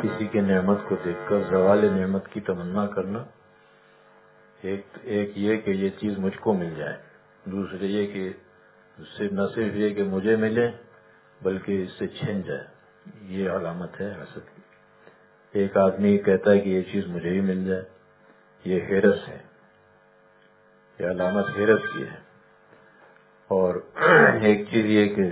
کسی کی نعمت کو دیکھ کر زوال نعمت کی تمنا کرنا، ایک یہ کہ یہ چیز مجھ کو مل جائے، دوسرے یہ کہ نہ صرف یہ کہ مجھے ملے بلکہ اس سے چھن جائے، یہ علامت ہے حسد کی۔ ایک آدمی کہتا ہے کہ یہ چیز مجھے ہی مل جائے، یہ حرص ہے، یہ علامت حرص کی ہے۔ اور ایک چیز یہ کہ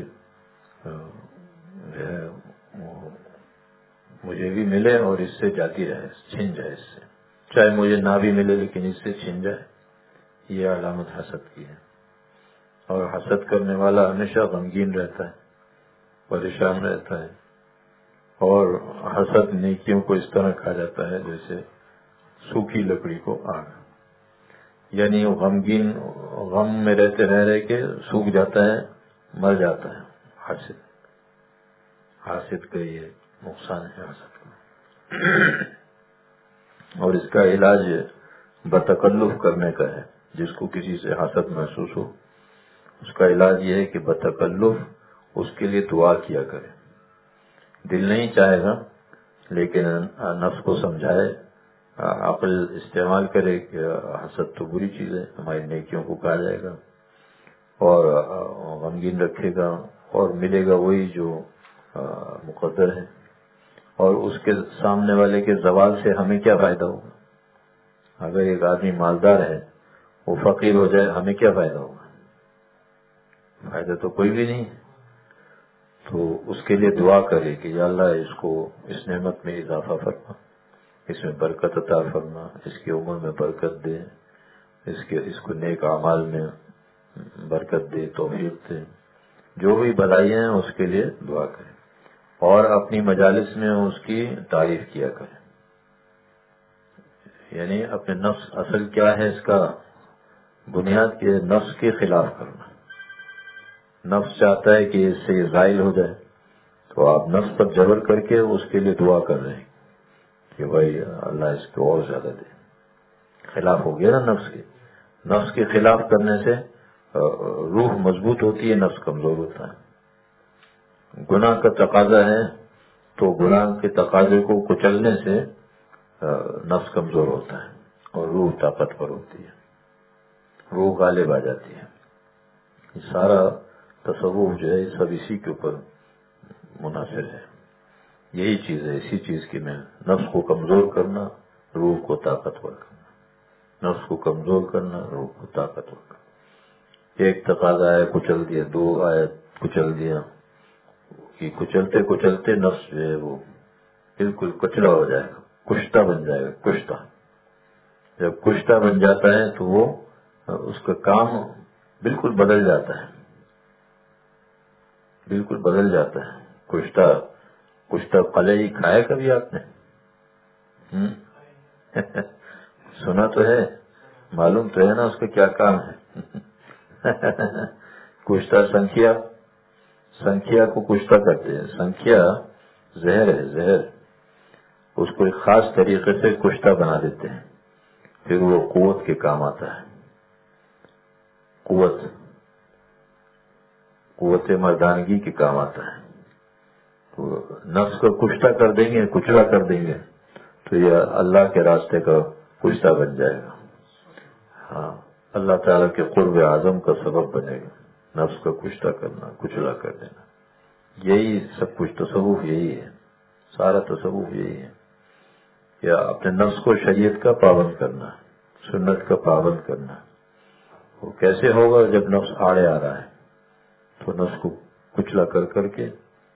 مجھے بھی ملے اور اس سے جاتی رہے، چھن جائے اس سے، چاہے مجھے نہ بھی ملے لیکن اس سے چھن جائے، یہ علامت حسد کی ہے۔ اور حسد کرنے والا ہمیشہ غمگین رہتا ہے، پریشان رہتا ہے، اور حسد نیکیوں کو اس طرح کھا جاتا ہے جیسے سوکھی لکڑی کو آگ، یعنی غمگین، غم میں رہتے رہ رہے کے سوکھ جاتا ہے، مر جاتا ہے۔ حاسد کا یہ نقصان ہے حسد کا۔ اور اس کا علاج بتکلف کرنے کا ہے۔ جس کو کسی سے حسد محسوس ہو اس کا علاج یہ ہے کہ بتکلف اس کے لیے دعا کیا کرے۔ دل نہیں چاہے گا لیکن نفس کو سمجھائے، عقل استعمال کرے کہ حسد تو بری چیز ہے، ہماری نیکیوں کو کہا جائے گا، اور غمگین رکھے گا، اور ملے گا وہی جو مقدر ہے۔ اور اس کے سامنے والے کے زوال سے ہمیں کیا فائدہ ہوگا؟ اگر ایک آدمی مالدار ہے وہ فقیر ہو جائے ہمیں کیا فائدہ ہوگا؟ فائدہ تو کوئی بھی نہیں۔ تو اس کے لیے دعا کرے کہ یا اللہ اس کو اس نعمت میں اضافہ فرما، اس میں برکت عطا فرما، اس کی عمر میں برکت دے، اس کو نیک اعمال میں برکت دے، توفیق دے، جو بھی بھلائیاں ہیں اس کے لیے دعا کرے، اور اپنی مجالس میں اس کی تعریف کیا کرے۔ یعنی اپنے نفس، اصل کیا ہے اس کا بنیاد کے نفس کے خلاف کرنا۔ نفس چاہتا ہے کہ اس سے یہ زائل ہو جائے، تو آپ نفس پر جبر کر کے اس کے لیے دعا کر رہے ہیں کہ بھائی اللہ اس کو اور زیادہ دے۔ خلاف ہو گیا نا نفس کے۔ نفس کے خلاف کرنے سے روح مضبوط ہوتی ہے، نفس کمزور ہوتا ہے۔ گناہ کا تقاضا ہے تو گناہ کے تقاضے کو کچلنے سے نفس کمزور ہوتا ہے اور روح طاقتور ہوتی ہے، روح غالب آ جاتی ہے۔ یہ سارا تصوف جو ہے سب اسی کے اوپر منحصر ہے۔ یہی چیز ہے، اسی چیز کی میں، نفس کو کمزور کرنا، روح کو طاقتور کرنا، نفس کو کمزور کرنا، روح کو طاقتور کرنا۔ ایک تقاضا آیا کچل دیا، دو آیا کچل دیا، کہ کچلتے کچلتے نفس جو ہے وہ بالکل کچلا ہو جائے گا، کشتہ بن جائے گا، کشتہ۔ جب کشتہ بن جاتا ہے تو وہ اس کا کام بالکل بدل جاتا ہے، بالکل بدل جاتا ہے۔ کشتہ قلعی کھایا کبھی آپ نے؟ سنا تو ہے، معلوم تو ہے نا اس کا کیا کام ہے۔ کشتہ سنکھیا کو کشتہ کرتے ہیں۔ سنکھیا زہر ہے، زہر، اس کو ایک خاص طریقے سے کشتہ بنا دیتے ہیں، پھر وہ قوت کے کام آتا ہے۔ قوت مردانگی کے کام آتا ہے۔ تو نفس کو کشتہ کر دیں گے، کچلا کر دیں گے تو یہ اللہ کے راستے کا کشتہ بن جائے گا۔ ہاں، اللہ تعالیٰ کے قرب اعظم کا سبب بنے گا، نفس کا کشتہ کرنا، کچلا کر دینا۔ یہی سب کچھ تصوف یہی ہے، سارا تصوف یہی ہے کہ اپنے نفس کو شریعت کا پابند کرنا، سنت کا پابند کرنا۔ وہ کیسے ہوگا؟ جب نفس آڑے آ رہا ہے تو نفس کو کچلا کر کر کے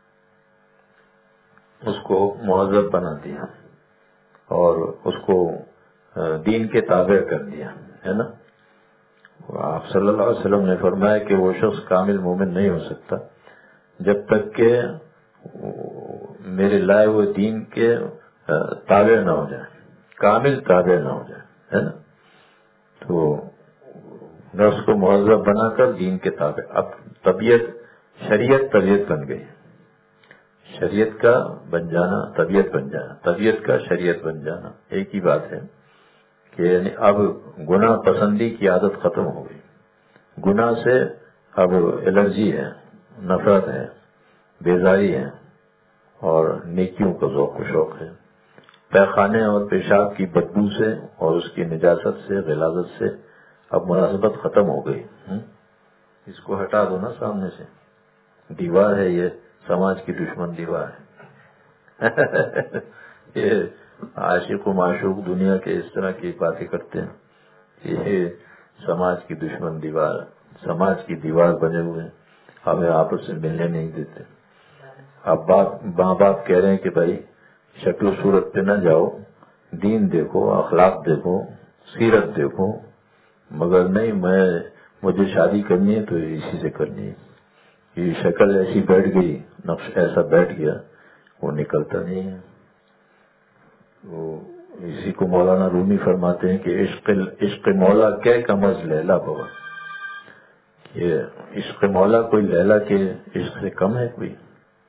اس کو مہذب بنا دیا اور اس کو دین کے تابع کر دیا، ہے نا۔ آپ صلی اللہ علیہ وسلم نے فرمایا کہ وہ شخص کامل مومن نہیں ہو سکتا جب تک کہ میرے لائے ہوئے دین کے تابع نہ ہو جائے، کامل تابع نہ ہو جائے، ہے نا۔ تو نفس کو مہذب بنا کر دین کے تابع، اب شریعت بن گئی، شریعت کا بن جانا، طبیعت بن جانا، طبیعت کا شریعت بن جانا ایک ہی بات ہے کہ یعنی اب گناہ پسندی کی عادت ختم ہو گئی، گناہ سے اب الرجی ہے، نفرت ہے، بیزاری ہے، اور نیکیوں کا ذوق و شوق ہے۔ پیخانے اور پیشاب کی بدبو سے اور اس کی نجاست سے، غلاظت سے اب مناسبت ختم ہو گئی. اس کو ہٹا دو نا سامنے سے. دیوار ہے یہ، سماج کی دشمن دیوار ہے. یہ عاشق و معشوق دنیا کے اس طرح کی باتیں کرتے ہیں. یہ سماج کی دشمن دیوار، سماج کی دیوار بنے ہوئے ہیں، ہمیں آپس سے ملنے نہیں دیتے. اب ماں باپ کہہ رہے ہیں کہ بھائی شکل و صورت پہ نہ جاؤ، دین دیکھو، اخلاق دیکھو، سیرت دیکھو، مگر نہیں، مجھے شادی کرنی ہے تو اسی سے کرنی ہے. یہ شکل ایسی بیٹھ گئی، نقش ایسا بیٹھ گیا، وہ نکلتا نہیں ہے. وہ اسی کو مولانا رومی فرماتے ہیں کہ عشق مولا کہہ کمز لیلا بوا. یہ عشق مولا کوئی لیلا کے عشق سے کم ہے کوئی؟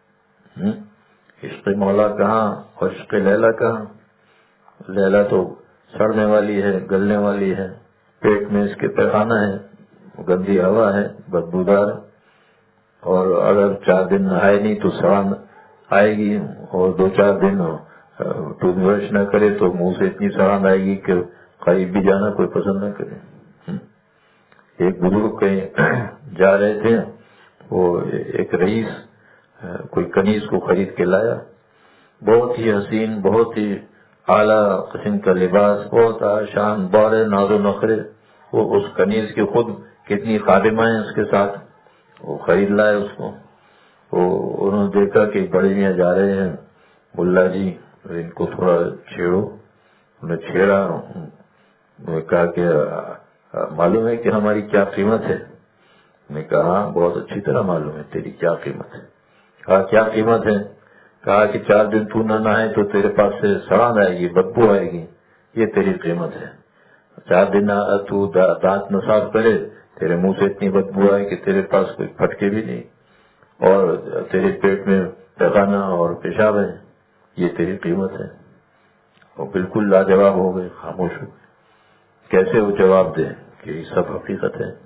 عشق مولا کہاں اور عشق لیلا کہاں؟ لیلا تو سڑنے والی ہے، گلنے والی ہے، پیٹ میں اس کے پیخانہ ہے، گندی ہوا ہے، بدبودار، اور اگر 4 دن نہائے نہیں تو سڑان آئے گی، اور 2-4 دن ٹوتھ برش نہ کرے تو منہ سے اتنی سڑان آئے گی کہ قریب بھی جانا کوئی پسند نہ کرے. ایک بزرگ کہیں جا رہے تھے، وہ ایک رئیس کوئی کنیز کو خرید کے لایا، بہت ہی حسین، بہت ہی اعلیٰ قسم کا لباس، بہت شان بارے ناز و نخرے. وہ اس کنیز کی خود کتنی خادمہ ہیں اس کے ساتھ، وہ خرید لائے اس کو. انہوں نے دیکھا کہ بڑے میاں جا رہے ہیں، ملا جی ان کو تھوڑا چھیڑو. انہیں چھیڑا، انہوں نے کہا کہ معلوم ہے کہ ہماری کیا قیمت ہے؟ میں نے کہا ہاں بہت اچھی طرح معلوم ہے تیری کیا قیمت ہے. کہا کیا قیمت ہے؟ کہا کہ 4 دن تو نہ نہائے تو تیرے پاس سے سڑان آئے گی، بدبو آئے گی، یہ تیری قیمت ہے. 4 دن تو دانت نہ صاف کرے، تیرے منہ سے اتنی بدبو آئے کہ تیرے پاس کوئی پھٹکے بھی نہیں، اور تیرے پیٹ میں پیخانہ اور پیشاب ہے، یہ تیری قیمت ہے. اور بالکل لاجواب ہو گئے، خاموش ہو گئے. کیسے وہ جواب دیں کہ یہ سب حقیقت ہے؟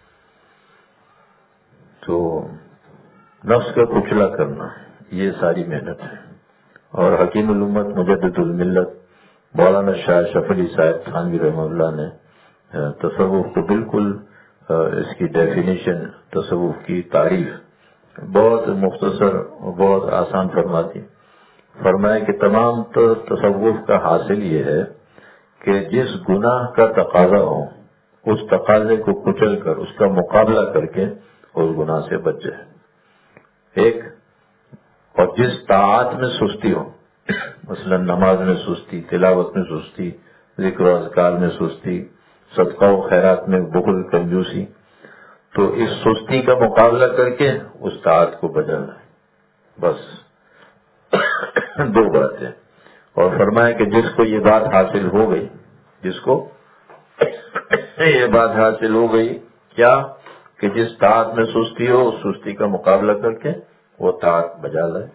تو نفس کا کچلا کرنا، یہ ساری محنت ہے. اور حکیم الامت مجدد الملت مولانا شاہ شرف علی صاحب تھانوی رحمہ اللہ نے تصوف کو بالکل اس کی ڈیفینیشن، تصوف کی تعریف بہت مختصر اور بہت آسان فرماتی. فرمایا کہ تمام تصوف کا حاصل یہ ہے کہ جس گناہ کا تقاضا ہو اس تقاضے کو کچل کر، اس کا مقابلہ کر کے اس گناہ سے بچ جائے. ایک، اور جس طاعت میں سستی ہو، مثلا نماز میں سستی، تلاوت میں سستی، ذکر و اذکار میں سستی، صدقہ و خیرات میں بخل، کنجوسی، تو اس سستی کا مقابلہ کر کے اس طاعت کو بجانا ہے. بس 2 باتیں. اور فرمایا کہ جس کو یہ بات حاصل ہو گئی، جس کو یہ بات حاصل ہو گئی، کیا کہ جس طاعت میں سستی ہو اس سستی کا مقابلہ کر کے وہ طاعت بجا لائے.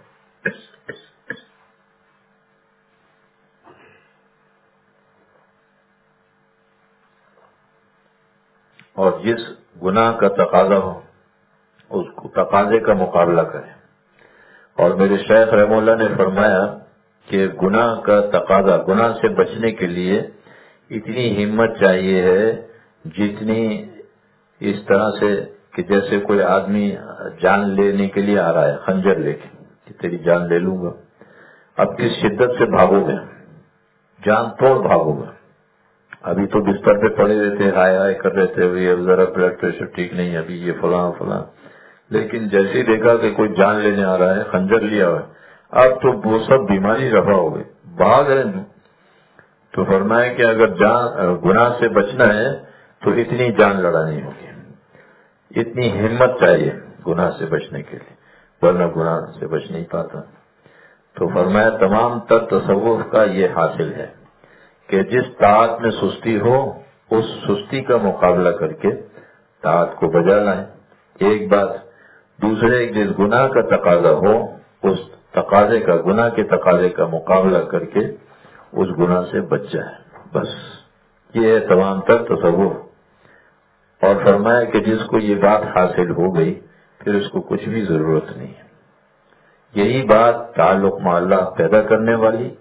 اور جس گناہ کا تقاضا ہو اس کو تقاضے کا مقابلہ کرے. اور میرے شیخ رحمہ اللہ نے فرمایا کہ گناہ کا تقاضا، گناہ سے بچنے کے لیے اتنی ہمت چاہیے ہے جتنی اس طرح سے کہ جیسے کوئی آدمی جان لینے کے لیے آ رہا ہے خنجر لے کے کہ تیری جان لے لوں گا. اب کس شدت سے بھاگو گے، جان توڑ بھاگو گے. ابھی تو بستر پہ پڑے ہوئے تھے، ہائے ہائے کر رہے تھے، ذرا بلڈ پریشر ٹھیک نہیں، ابھی یہ فلاں فلاں. لیکن جیسے ہی دیکھا کہ کوئی جان لینے آ رہا ہے، خنجر لیا ہوا ہے، اب تو وہ سب بیماری رفع ہو گئی، بھاگ رہے ہیں. تو فرمایا کہ اگر گناہ سے بچنا ہے تو اتنی جان لڑانی ہوگی، اتنی ہمت چاہیے گناہ سے بچنے کے لیے، ورنہ گناہ سے بچ نہیں پاتا. تو فرمایا تمام تر تصوف کا یہ حاصل ہے کہ جس طاعت میں سستی ہو اس سستی کا مقابلہ کر کے طاعت کو بجا لائیں. ایک بات. دوسرے، جس گناہ کا تقاضا ہو اس تقاضے کا، گناہ کے تقاضے کا مقابلہ کر کے اس گناہ سے بچ جائے. بس یہ ہے تمام تر تصوف. اور فرمایا کہ جس کو یہ بات حاصل ہو گئی پھر اس کو کچھ بھی ضرورت نہیں ہے. یہی بات تعلق مع اللہ پیدا کرنے والی،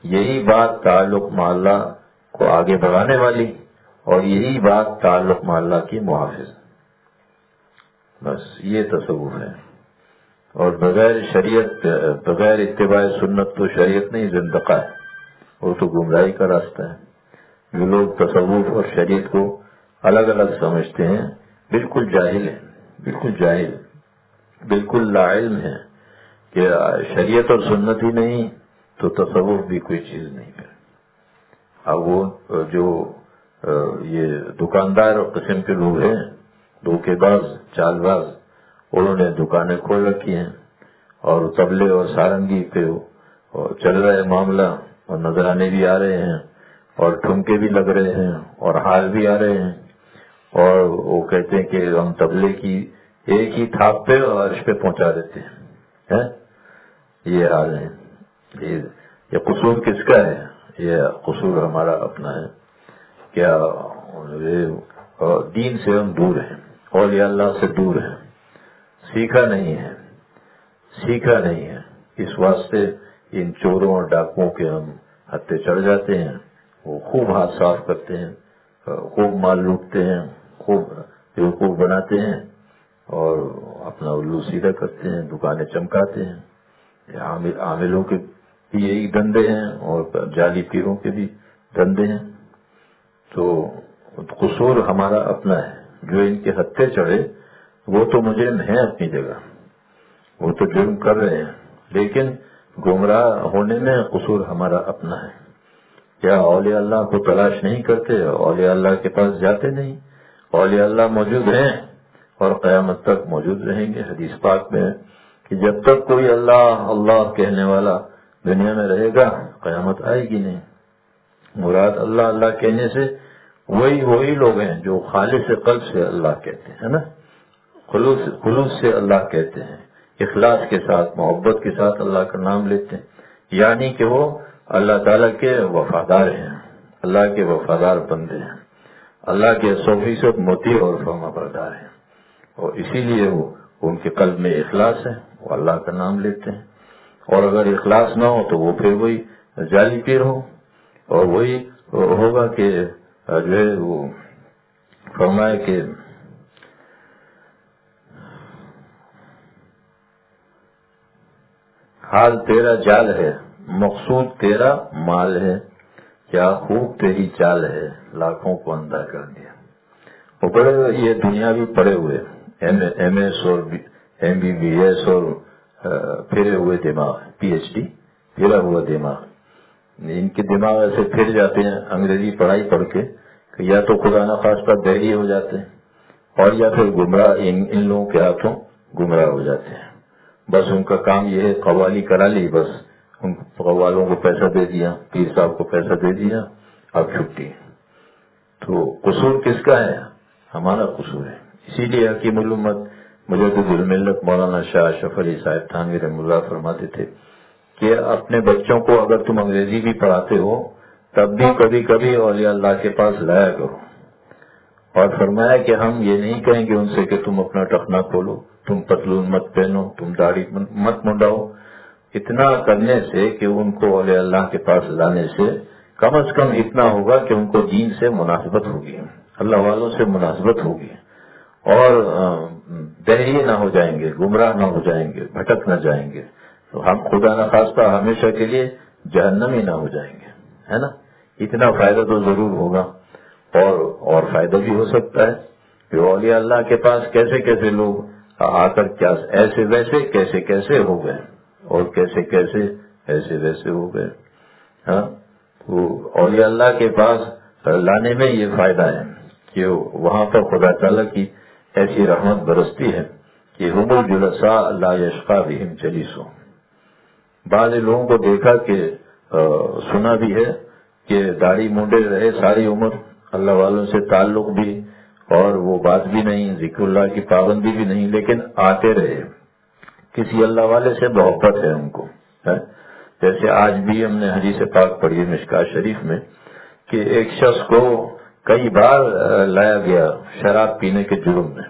یہی بات تعلق مع اللہ کو آگے بڑھانے والی اور یہی بات تعلق مع اللہ کی محافظ. بس یہ تصوف ہے. اور بغیر شریعت، بغیر اتباع سنت تو شریعت نہیں، زندقہ ہے، وہ تو گمراہی کا راستہ ہے. جو لوگ تصوف اور شریعت کو الگ الگ سمجھتے ہیں بالکل جاہل ہیں، بالکل جاہل، بالکل لا علم ہیں کہ شریعت اور سنت ہی نہیں تو تصوف بھی کوئی چیز نہیں ہے. اب وہ جو یہ دکاندار قسم کے لوگ ہیں، دھوکے باز، چال باز، انہوں نے دکانیں کھول رکھی ہیں اور طبلے اور سارنگی پہ چل رہا ہے معاملہ، اور نذرانے بھی آ رہے ہیں اور ٹھمکے بھی لگ رہے ہیں اور حال بھی آ رہے ہیں، اور وہ کہتے ہیں کہ ہم طبلے کی ایک ہی تھاپ پہ عرش پہ پہنچا دیتے ہیں. یہ حال ہے. یہ قصور کس کا ہے؟ یہ قصور ہمارا اپنا ہے. کیا دین سے ہم دور ہیں، اولیاء اللہ سے دور ہیں، سیکھا نہیں ہے، سیکھا نہیں ہے. اس واسطے ان چوروں اور ڈاکوؤں کے ہم ہتھے چڑھ جاتے ہیں. وہ خوب ہاتھ صاف کرتے ہیں، خوب مال لوٹتے ہیں، خوب بیوقوف بناتے ہیں اور اپنا الو سیدھا کرتے ہیں، دکانیں چمکاتے ہیں. عاملوں کے بھی یہی دندے ہیں اور جعلی پیروں کے بھی دندے ہیں. تو قصور ہمارا اپنا ہے. جو ان کے ہتھے چڑھے وہ تو مجرم ہیں اپنی جگہ، وہ تو جرم کر رہے ہیں، لیکن گمراہ ہونے میں قصور ہمارا اپنا ہے. کیا اولیاء اللہ کو تلاش نہیں کرتے؟ اولیاء اللہ کے پاس جاتے نہیں؟ اولیاء اللہ موجود ہیں اور قیامت تک موجود رہیں گے. حدیث پاک میں کہ جب تک کوئی اللہ اللہ کہنے والا دنیا میں رہے گا قیامت آئے گی نہیں. مراد اللہ اللہ کہنے سے وہی لوگ ہیں جو خالص قلب سے اللہ کہتے ہیں نا، خلوص سے اللہ کہتے ہیں، اخلاص کے ساتھ، محبت کے ساتھ اللہ کا نام لیتے ہیں، یعنی کہ وہ اللہ تعالیٰ کے وفادار ہیں، اللہ کے وفادار بندے ہیں، اللہ کے 100% مطیع اور فرما بردار ہیں. اور اسی لیے وہ ان کے قلب میں اخلاص ہے، وہ اللہ کا نام لیتے ہیں. اور اگر اخلاص نہ ہو تو وہ پھر وہی جعلی پیر ہو، اور وہی ہوگا کہ جو ہے وہ فرمائے کہ حال تیرا جال ہے، مقصود تیرا مال ہے، کیا خوب تیری چال ہے، لاکھوں کو اندھا کر دیا. وہ بڑے یہ دنیا بھی پڑے ہوئے، ایم ایس اور MBBS اور پھرے ہوئے دماغ، PhD پھرا ہوا دماغ. ان کے دماغ ایسے پھر جاتے ہیں انگریزی پڑھائی پڑھ کے کہ یا تو خدا نخواستہ دہلی ہو جاتے ہیں اور یا پھر گمراہ ان لوگوں کے ہاتھوں گمراہ ہو جاتے ہیں. بس ان کا کام یہ ہے قوالی کرا لی، بس ان قوالوں کو پیسہ دے دیا، پیر صاحب کو پیسہ دے دیا، اب چھٹی. تو قصور کس کا ہے؟ ہمارا قصور ہے. اسی لیے حکیم الامت مجدد الملت مولانا شاہ اشرف علی صاحب تھانوی رحمہ اللہ فرماتے تھے کہ اپنے بچوں کو اگر تم انگریزی بھی پڑھاتے ہو تب بھی کبھی کبھی اولیاء اللہ کے پاس لایا کرو. اور فرمایا کہ ہم یہ نہیں کہیں گے ان سے کہ تم اپنا ٹخنا کھولو، تم پتلون مت پہنو، تم داڑھی مت منڈاؤ. اتنا کرنے سے کہ ان کو اولیاء اللہ کے پاس لانے سے کم از کم اتنا ہوگا کہ ان کو دین سے مناسبت ہوگی، اللہ والوں سے مناسبت ہوگی، اور دہری نہ ہو جائیں گے، گمراہ نہ ہو جائیں گے، بھٹک نہ جائیں گے. تو ہم خدا نخواستہ ہمیشہ کے لیے جہنمی نہ ہو جائیں گے، ہے نا. اتنا فائدہ تو ضرور ہوگا. اور فائدہ بھی ہو سکتا ہے کہ اولیاء اللہ کے پاس کیسے کیسے لوگ آ کر کیا ایسے ویسے کیسے کیسے ہو گئے اور کیسے کیسے ایسے ویسے ہو گئے. ہاں، تو اولیاء اللہ کے پاس لانے میں یہ فائدہ ہے کہ وہاں پر خدا تعالیٰ کی ایسی رحمت برستی ہے کہ ہم الجلساء لا یشقی بہم جلیسو. بعض لوگوں کو دیکھا کہ سنا بھی ہے کہ داڑھی مونڈے رہے ساری عمر، اللہ والوں سے تعلق بھی اور وہ بات بھی نہیں، ذکر اللہ کی پابندی بھی نہیں، لیکن آتے رہے. کسی اللہ والے سے محبت ہے ان کو. جیسے آج بھی ہم نے حدیث پاک پڑھی ہے مشکوٰۃ شریف میں کہ ایک شخص کو کئی بار لایا گیا شراب پینے کے جرم میں،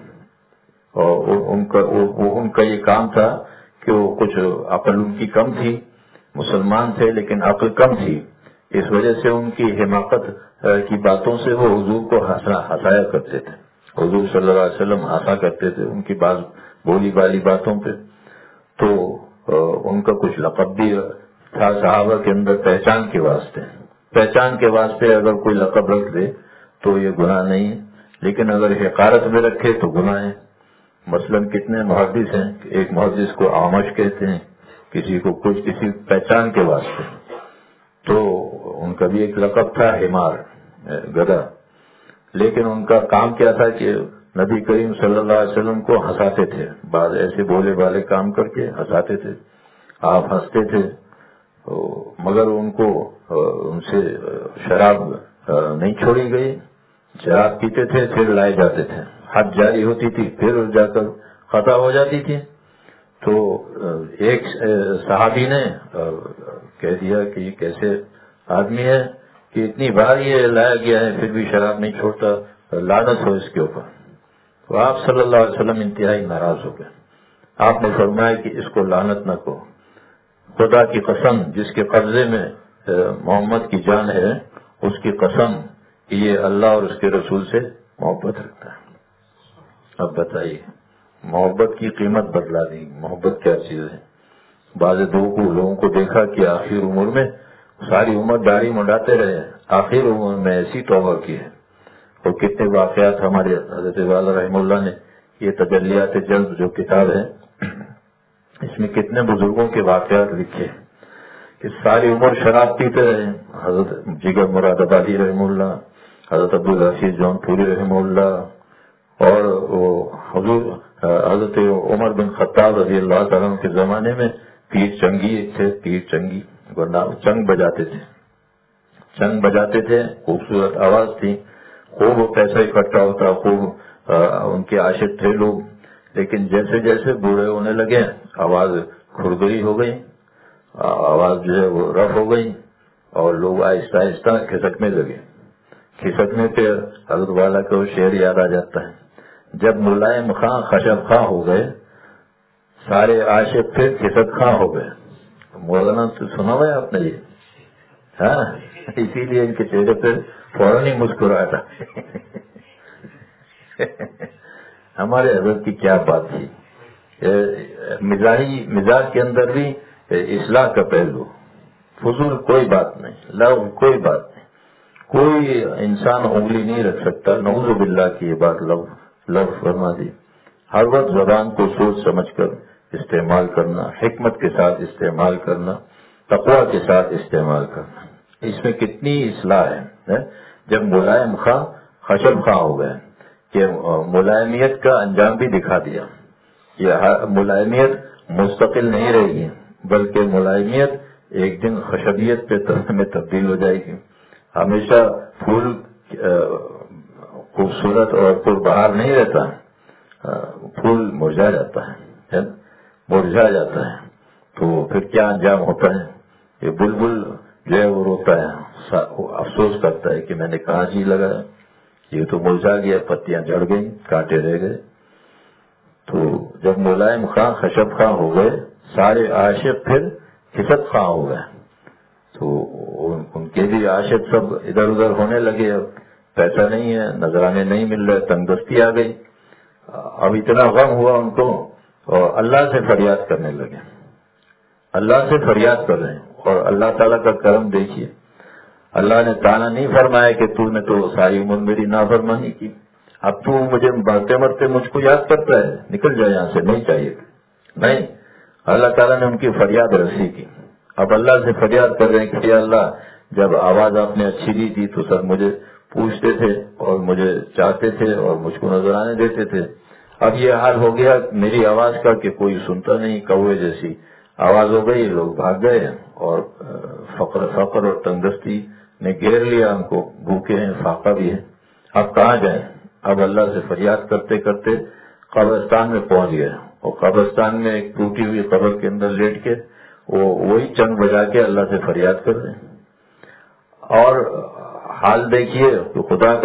اور ان کا یہ کام تھا کہ وہ کچھ عقل ان کی کم تھی مسلمان تھے لیکن عقل کم تھی، اس وجہ سے ان کی حماقت کی باتوں سے وہ حضور کو ہنسایا کرتے تھے، حضور صلی اللہ علیہ وسلم ہنسا کرتے تھے ان کی بولی بالی باتوں پہ. تو ان کا کچھ لقب بھی تھا صحابہ کے اندر پہچان کے واسطے اگر کوئی لقب رکھ دے تو یہ گناہ نہیں ہے، لیکن اگر حقارت میں رکھے تو گناہ ہے. مثلاً کتنے محدث ہیں، ایک محدث کو آمش کہتے ہیں، کسی کو کسی پہچان کے واسطے. تو ان کا بھی ایک لقب تھا حمار، گدھا. لیکن ان کا کام کیا تھا کہ نبی کریم صلی اللہ علیہ وسلم کو ہنساتے تھے، بعض ایسے بولے والے کام کر کے ہنساتے تھے، آپ ہنستے تھے. مگر ان سے شراب نہیں چھوڑی گئی، شراب پیتے تھے پھر لائے جاتے تھے، حد جاری ہوتی تھی پھر جا کر خطا ہو جاتی تھی. تو ایک صحابی نے کہہ دیا کہ یہ کیسے آدمی ہے کہ اتنی بار یہ لایا گیا ہے پھر بھی شراب نہیں چھوڑتا، لعنت ہو اس کے اوپر. تو آپ صلی اللہ علیہ وسلم انتہائی ناراض ہو گئے. آپ نے فرمایا کہ اس کو لعنت نہ کو، خدا کی قسم جس کے قبضے میں محمد کی جان ہے اس کی قسم کہ یہ اللہ اور اس کے رسول سے محبت رکھتا ہے. اب بتائیے محبت کی قیمت بدلا دی. محبت کیا چیز ہے؟ بعض لوگوں کو دیکھا کہ آخر عمر میں ساری عمر داڑھی منڈاتے رہے، آخر عمر میں ایسی توبہ کی ہے. اور کتنے واقعات ہمارے حضرت والا رحمہ اللہ نے یہ تجلیات جلد جو کتاب ہے اس میں کتنے بزرگوں کے واقعات لکھے کہ ساری عمر شراب پیتے رہے. حضرت جگر مراد آبادی رحمہ اللہ، حضرت عبدالحفیظ جون پوری رحمہ اللہ، اور حضرت عمر بن خطاب رضی اللہ تعالیٰ عنہ کے زمانے میں پیر چنگی تھے، پیر چنگی چنگ بجاتے تھے، خوبصورت آواز تھی، خوب پیسہ اکٹھا ہوتا، خوب ان کے عاشق تھے لوگ. لیکن جیسے جیسے بوڑھے ہونے لگے آواز کھردری ہو گئی، آواز جو ہے وہ رف ہو گئی اور لوگ آہستہ آہستہ کھسکنے لگے. کھسکنے پہ حضرت والا کا وہ شعر یاد آ جاتا ہے، جب ملائم خاں خشب خاں ہو گئے سارے عاشق پھر کھسک خاں ہو گئے. مولانا سے سنا ہوا ہے آپ نے یہ؟ ہاں، اسی لیے ان کے چہرے پہ فوراً ہی مسکراہٹ ہمارے حضرت کی کیا بات تھی. مزاج کے اندر بھی اصلاح کا پہلو، فضول کوئی بات نہیں، لفظ کوئی بات نہیں، کوئی انسان انگلی نہیں رکھ سکتا. نعوذ باللہ کی یہ بات لفظ فرما دی. ہر وقت زبان کو سوچ سمجھ کر استعمال کرنا، حکمت کے ساتھ استعمال کرنا، تقویٰ کے ساتھ استعمال کرنا، اس میں کتنی اصلاح ہے. جب ملائم خواہ خشب خواہ ہو گئے کہ ملائمیت کا انجام بھی دکھا دیا. یہ ملائمیت مستقل نہیں رہے گی بلکہ ملائمیت ایک دن خشبیت میں تبدیل ہو جائے گی. ہمیشہ پھول خوبصورت اور پربہار نہیں رہتا، پھول مرجھا جاتا ہے، مرجھا جاتا ہے. تو پھر کیا انجام ہوتا ہے؟ یہ بلبل جو ہے وہ روتا ہے، افسوس کرتا ہے کہ میں نے کہاں جی لگایا، یہ تو مرجھا گیا، پتیاں جھڑ گئیں، کانٹے رہ گئے. تو جب ملائم خواہ خشب خواہ ہو گئے سارے عاشق پھر کھسک خواہ ہو گئے. تو ان کے بھی عاشق سب ادھر ادھر ہونے لگے. اب پیسہ نہیں ہے، نذرانے نہیں مل رہے، تنگ دستی آ گئی. اب اتنا غم ہوا ان کو اور اللہ سے فریاد کرنے لگے، اللہ سے فریاد کر رہے ہیں. اور اللہ تعالیٰ کا کرم دیکھیے، اللہ نے تعالیٰ نہیں فرمایا کہ تو نے تو ساری عمر میری نافرمانی کی، اب تو مجھے مرتے مرتے مجھ کو یاد کرتا ہے، نکل جائے یہاں سے، نہیں چاہیے. نہیں، اللہ تعالیٰ نے ان کی فریاد رسی کی. اب اللہ سے فریاد کر رہے ہیں کہ یا اللہ جب آواز آپ نے اچھی دی تھی تو سب مجھے پوچھتے تھے اور مجھے چاہتے تھے اور مجھ کو نظر آنے دیتے تھے. اب یہ حال ہو گیا میری آواز کا کہ کوئی سنتا نہیں، کوے جیسی آواز ہو گئی، لوگ بھاگ گئے اور فقر اور تنگدستی نے گھیر لیا ہم کو، بھوکے ہیں، فاقہ بھی ہے. اب کہاں جائیں؟ اب اللہ سے فریاد کرتے کرتے قبرستان میں پہنچ گئے اور قبرستان میں ایک ٹوٹی ہوئی قبر کے اندر لیٹ کے وہی چنگ بجا کے اللہ سے فریاد کر رہے ہیں. اور حال دیکھیے تو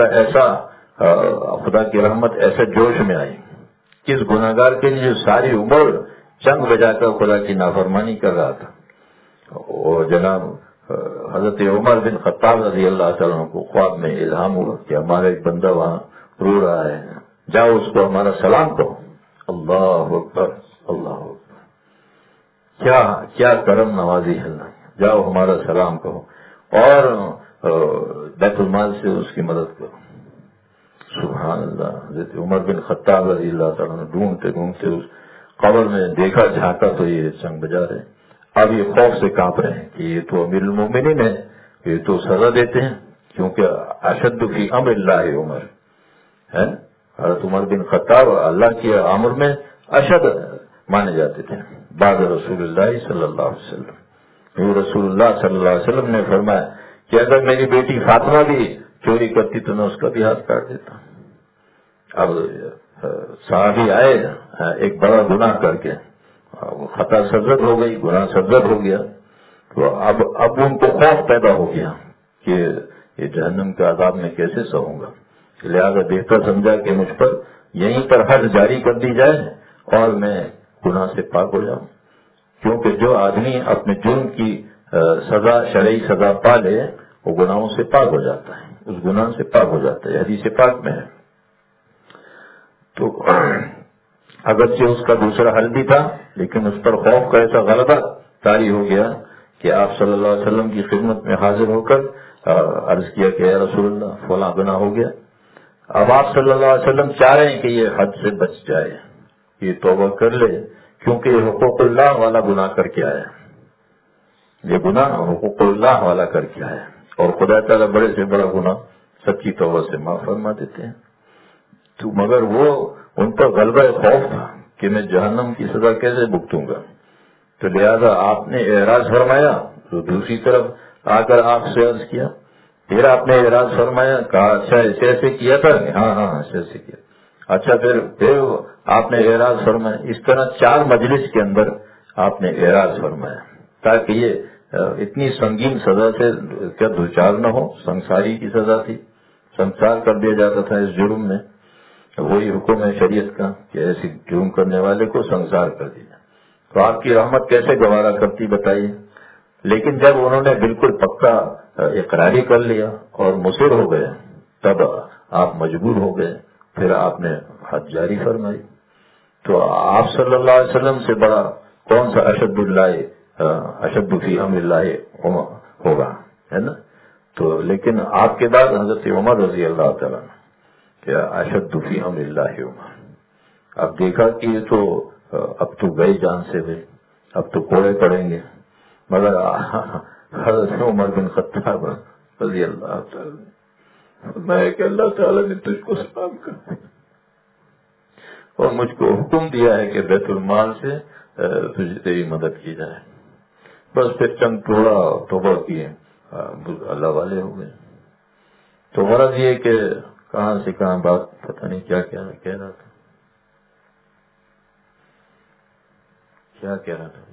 خدا کی رحمت ایسے جوش میں آئی. کس گناہگار کے لیے جو ساری عمر چنگ بجا کر خدا کی نافرمانی کر رہا تھا، اور جناب حضرت عمر بن خطاب رضی اللہ تعالیٰ عنہ کو خواب میں الہام ہوا کہ ہمارا ایک بندہ وہاں رو رہا ہے، جاؤ اس کو ہمارا سلام کہو۔ اللہ اکبر، اللہ اکبر، کیا کرم نوازی ہے اللہ، جاؤ ہمارا سلام کہو اور بیت المال سے اس کی مدد کرو۔ سبحان اللہ۔ حضرت عمر بن خطاب رضی اللہ تعالیٰ نے ڈھونڈتے ڈھونڈتے اس قبر میں دیکھا، جھانکا تو یہ چنگ بجا رہے، اب یہ خوف سے کانپ رہے ہیں کہ یہ تو امیر المومنین ہے، یہ تو سزا دیتے ہیں، کیونکہ اشد فی امر اللہ عمر ہے۔ حضرت عمر بن خطاب اللہ کے امر میں اشد مانے جاتے تھے بعد رسول اللہ صلی اللہ علیہ وسلم۔ رسول اللہ صلی اللہ علیہ وسلم نے فرمایا کہ اگر میری بیٹی فاطمہ بھی چوری کرتی تو میں اس کا بھی ہاتھ کاٹ دیتا۔ اب صحابی آئے ایک بڑا گناہ کر کے، خطا سرزد ہو گئی، گناہ سرزد ہو گیا، تو اب ان کو خوف پیدا ہو گیا کہ یہ جہنم کے عذاب میں کیسے سہوں گا، لہذا بہتر سمجھا کہ مجھ پر یہیں پر حد جاری کر دی جائے اور میں گناہ سے پاک ہو جاؤں، کیونکہ جو آدمی اپنے جرم کی سزا، شرعی سزا پا لے، وہ گناہوں سے پاک ہو جاتا ہے، اس گناہ سے پاک ہو جاتا ہے، حدیث پاک میں ہے۔ تو اگرچہ اس کا دوسرا حل بھی تھا، لیکن اس پر خوف کا ایسا غلبہ طاری ہو گیا کہ آپ صلی اللہ علیہ وسلم کی خدمت میں حاضر ہو کر عرض کیا کہ یا رسول اللہ فلاں گناہ ہو گیا۔ اب آپ صلی اللہ علیہ وسلم چاہ رہے ہیں کہ یہ حد سے بچ جائے، یہ توبہ کر لے، کیونکہ یہ حقوق اللہ والا گناہ کر کے آیا، یہ گناہ حقوق اللہ والا کر کے آیا، اور خدا تعالیٰ بڑے سے بڑا گناہ سچی توبہ سے معاف فرما دیتے ہیں۔ تو مگر وہ ان پر غلبہ خوف تھا کہ میں جہنم کی سزا کیسے بھگتوں گا، تو لہذا آپ نے اعراض فرمایا، تو دوسری طرف آ کر آپ سے عرض کیا، پھر آپ نے اعراض فرمایا، کہا اچھا ایسے ایسے کیا تھا، ہاں ایسے ایسے کیا، اچھا پھر آپ نے اعراض فرمایا، اس طرح 4 مجلس کے اندر آپ نے اعراض فرمایا تاکہ یہ اتنی سنگین سزا سے کیا دوچار نہ ہو۔ سنساری کی سزا تھی، سنسار کر دیا جاتا تھا اس جرم میں، وہی حکم ہے شریعت کا کہ ایسے جرم کرنے والے کو سنسار کر دیا۔ تو آپ کی رحمت کیسے گوارا کرتی بتائیے۔ لیکن جب انہوں نے بالکل پکا اقراری کر لیا اور مصر ہو گئے، تب آپ مجبور ہو گئے، پھر آپ نے حد جاری فرمائی۔ تو آپ صلی اللہ علیہ وسلم سے بڑا کون سا اشد فی امر اللہ ہوگا، ہے نا۔ تو لیکن آپ کے بعد حضرت عمر رضی اللہ تعالیٰ کیا اشد فی امر اللہ عمر، اب دیکھا کہ یہ تو اب تو گئے جان سے گئے، اب تو کوڑے پڑیں گے، مگر حضرت عمر بن خطاب رضی اللہ تعالیٰ میں کہ اللہ تعالیٰ نے تجھ کو سلام کر اور مجھ کو حکم دیا ہے کہ بیت المال سے تجھے تیری مدد کی جائے، بس پھر چند تھوڑا توبہ کیے، اللہ والے ہو گئے۔ تو غرض یہ کہ کہاں سے کہاں بات پتہ نہیں کیا کہہ رہا تھا، کیا کہہ رہا تھا۔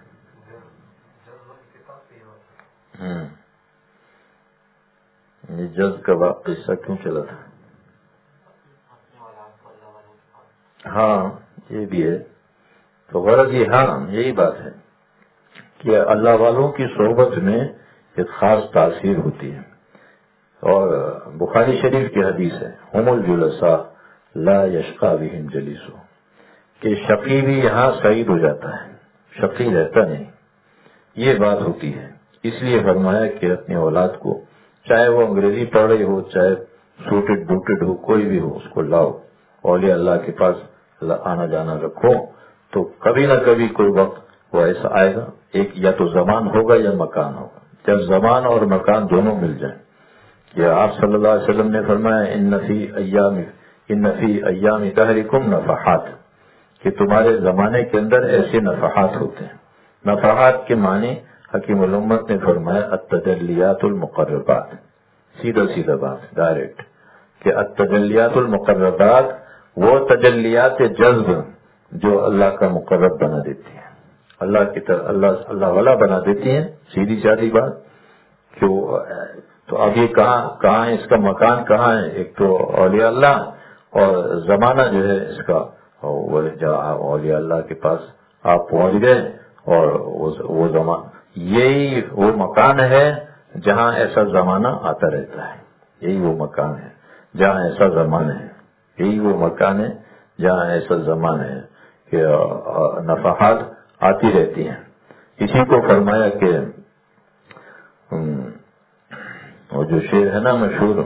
یہ جذب کا قصہ کیوں چلا تھا؟ ہاں یہ بھی ہے، تو غرض یہ یہی بات ہے کہ اللہ والوں کی صحبت میں ایک خاص تاثیر ہوتی ہے، اور بخاری شریف کی حدیث ہے ہم الجلساء لا یشقی بہم جلیسو، کہ شقی بھی یہاں سعید ہو جاتا ہے، شقی رہتا نہیں، یہ بات ہوتی ہے۔ اس لیے فرمایا کہ اپنی اولاد کو، چاہے وہ انگریزی پڑھ رہی ہو، چاہے سوٹڈ بوٹڈ ہو، کوئی بھی ہو، اس کو لاؤ، اولیاء اللہ کے پاس آنا جانا رکھو، تو کبھی نہ کبھی کوئی وقت وہ ایسا آئے گا، ایک یا تو زمان ہوگا یا مکان ہوگا، جب زمان اور مکان دونوں مل جائیں۔ یہ آپ صلی اللہ علیہ وسلم نے فرمایا ان فی ایام دہرکم نفحات، کہ تمہارے زمانے کے اندر ایسے نفحات ہوتے ہیں۔ نفحات کے معنی حکیم الامت نے فرمایا التجلیات المقربات، سیدھا بات ڈائریکٹ، کہ التجلیات المقربات وہ تجلیات جذب جو اللہ کا مقرب بنا دیتی ہیں، اللہ کی طرح اللہ والا بنا دیتی ہیں، سیدھی سادی بات۔ تو اب یہ کہاں اس کا مکان کہاں ہے؟ ایک تو اولیاء اللہ، اور زمانہ جو ہے اس کا اولیاء اللہ کے پاس آپ پہنچ گئے، اور وہ یہی وہ مکان ہے جہاں ایسا زمانہ آتا رہتا ہے. یہی وہ مکان ہے جہاں ایسا زمانہ ہے. یہی وہ مکان ہے جہاں ایسا زمانہ ہے کہ نفحات آتی رہتی ہیں. اسی کو فرمایا کہ وہ جو شعر ہے نا مشہور،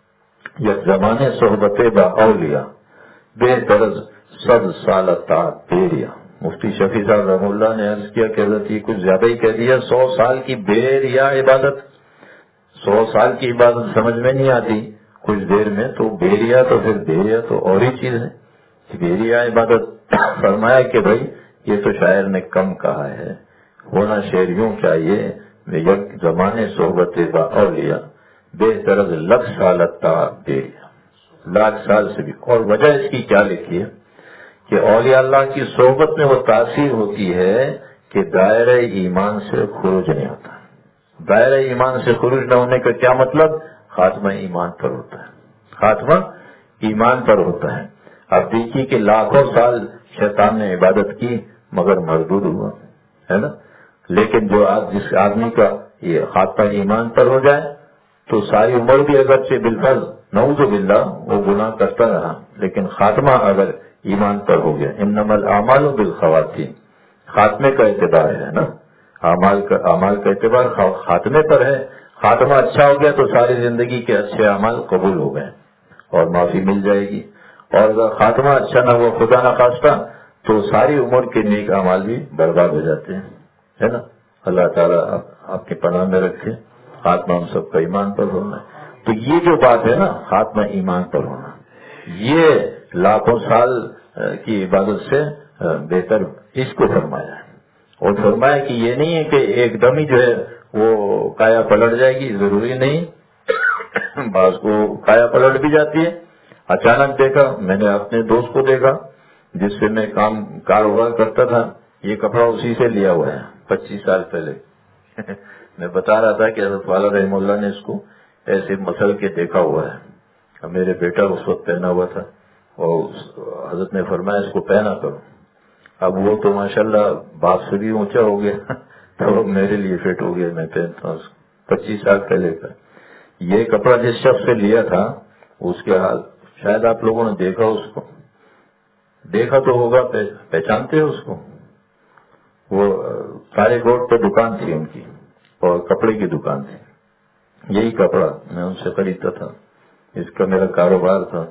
یک زمانے صحبت با اولیاء بے درز 100 سال تا پیریا. مفتی شفیع صاحب رحم اللہ نے عرض کیا کہ حضرت یہ کچھ زیادہ ہی کہہ دیا. 100 سال کی بے-ریا عبادت، 100 سال کی عبادت سمجھ میں نہیں آتی کچھ دیر میں، تو بے-ریا تو پھر بے-ریا تو اور ہی چیز ہے. بے-ریا عبادت فرمایا کہ بھائی یہ تو شاعر نے کم کہا ہے، ہونا شعر یوں چاہیے یک زمانے صحبت با اولیاء بے طرز 100 سال تا بے-ریا. 100 سال سے بھی. اور وجہ اس کی کیا لکھی ہے کہ اولیاء اللہ کی صحبت میں وہ تاثیر ہوتی ہے کہ دائرہ ایمان سے خروج نہیں ہوتا. دائرہ ایمان سے خروج نہ ہونے کا کیا مطلب؟ خاتمہ ایمان پر ہوتا ہے. خاتمہ ایمان پر ہوتا ہے. اب دیکھیے کہ لاکھوں سال شیطان نے عبادت کی مگر مردود ہوا ہے نا. لیکن جو جس آدمی کا یہ خاتمہ ایمان پر ہو جائے تو ساری عمر بھی اگرچہ بالفرض نعوذ باللہ وہ گناہ کرتا رہا، لیکن خاتمہ اگر ایمان پر ہو گیا، انما الاعمال بالخواتیم، خاتمے کا اعتبار ہے نا. اعمال کا اعتبار خاتمے پر ہے. خاتمہ اچھا ہو گیا تو ساری زندگی کے اچھے اعمال قبول ہو گئے اور معافی مل جائے گی. اور اگر خاتمہ اچھا نہ ہوا خدا نہ خواستہ تو ساری عمر کے نیک اعمال بھی برباد ہو جاتے ہیں، ہے نا. اللہ تعالیٰ آپ کے پناہ میں رکھے. خاتمہ ہم سب کا ایمان پر ہونا ہے. تو یہ جو بات ہے نا خاتمہ ایمان پر ہونا، یہ لاکھوں سال کی عبادت سے بہتر اس کو فرمایا ہے. اور فرمایا کہ یہ نہیں ہے کہ ایک دم ہی جو ہے وہ کایا پلٹ جائے گی، ضروری نہیں. بعض کو کایا پلٹ بھی جاتی ہے. اچانک دیکھا، میں نے اپنے دوست کو دیکھا جس سے میں کاروبار کرتا تھا، یہ کپڑا اسی سے لیا ہوا ہے 25 سال پہلے. میں بتا رہا تھا کہ حضرت والا رحم اللہ نے اس کو ایسے مسل کے دیکھا ہوا ہے. میرے بیٹا اس وقت پہنا ہوا تھا اور حضرت نے فرمایا اس کو پہنا کرو. اب وہ تو ماشاءاللہ باپ سے بھی اونچا ہو گیا تو میرے لیے فٹ ہو گیا، میں پہنتا ہوں. 25 سال پہلے کا یہ کپڑا جس شخص سے لیا تھا اس کے حال شاید آپ لوگوں نے دیکھا، اس کو دیکھا تو ہوگا، پہچانتے ہو اس کو. وہ سارے روڈ پہ دکان تھی ان کی اور کپڑے کی دکان تھی. یہی کپڑا میں ان سے خریدتا تھا، اس کا میرا کاروبار تھا.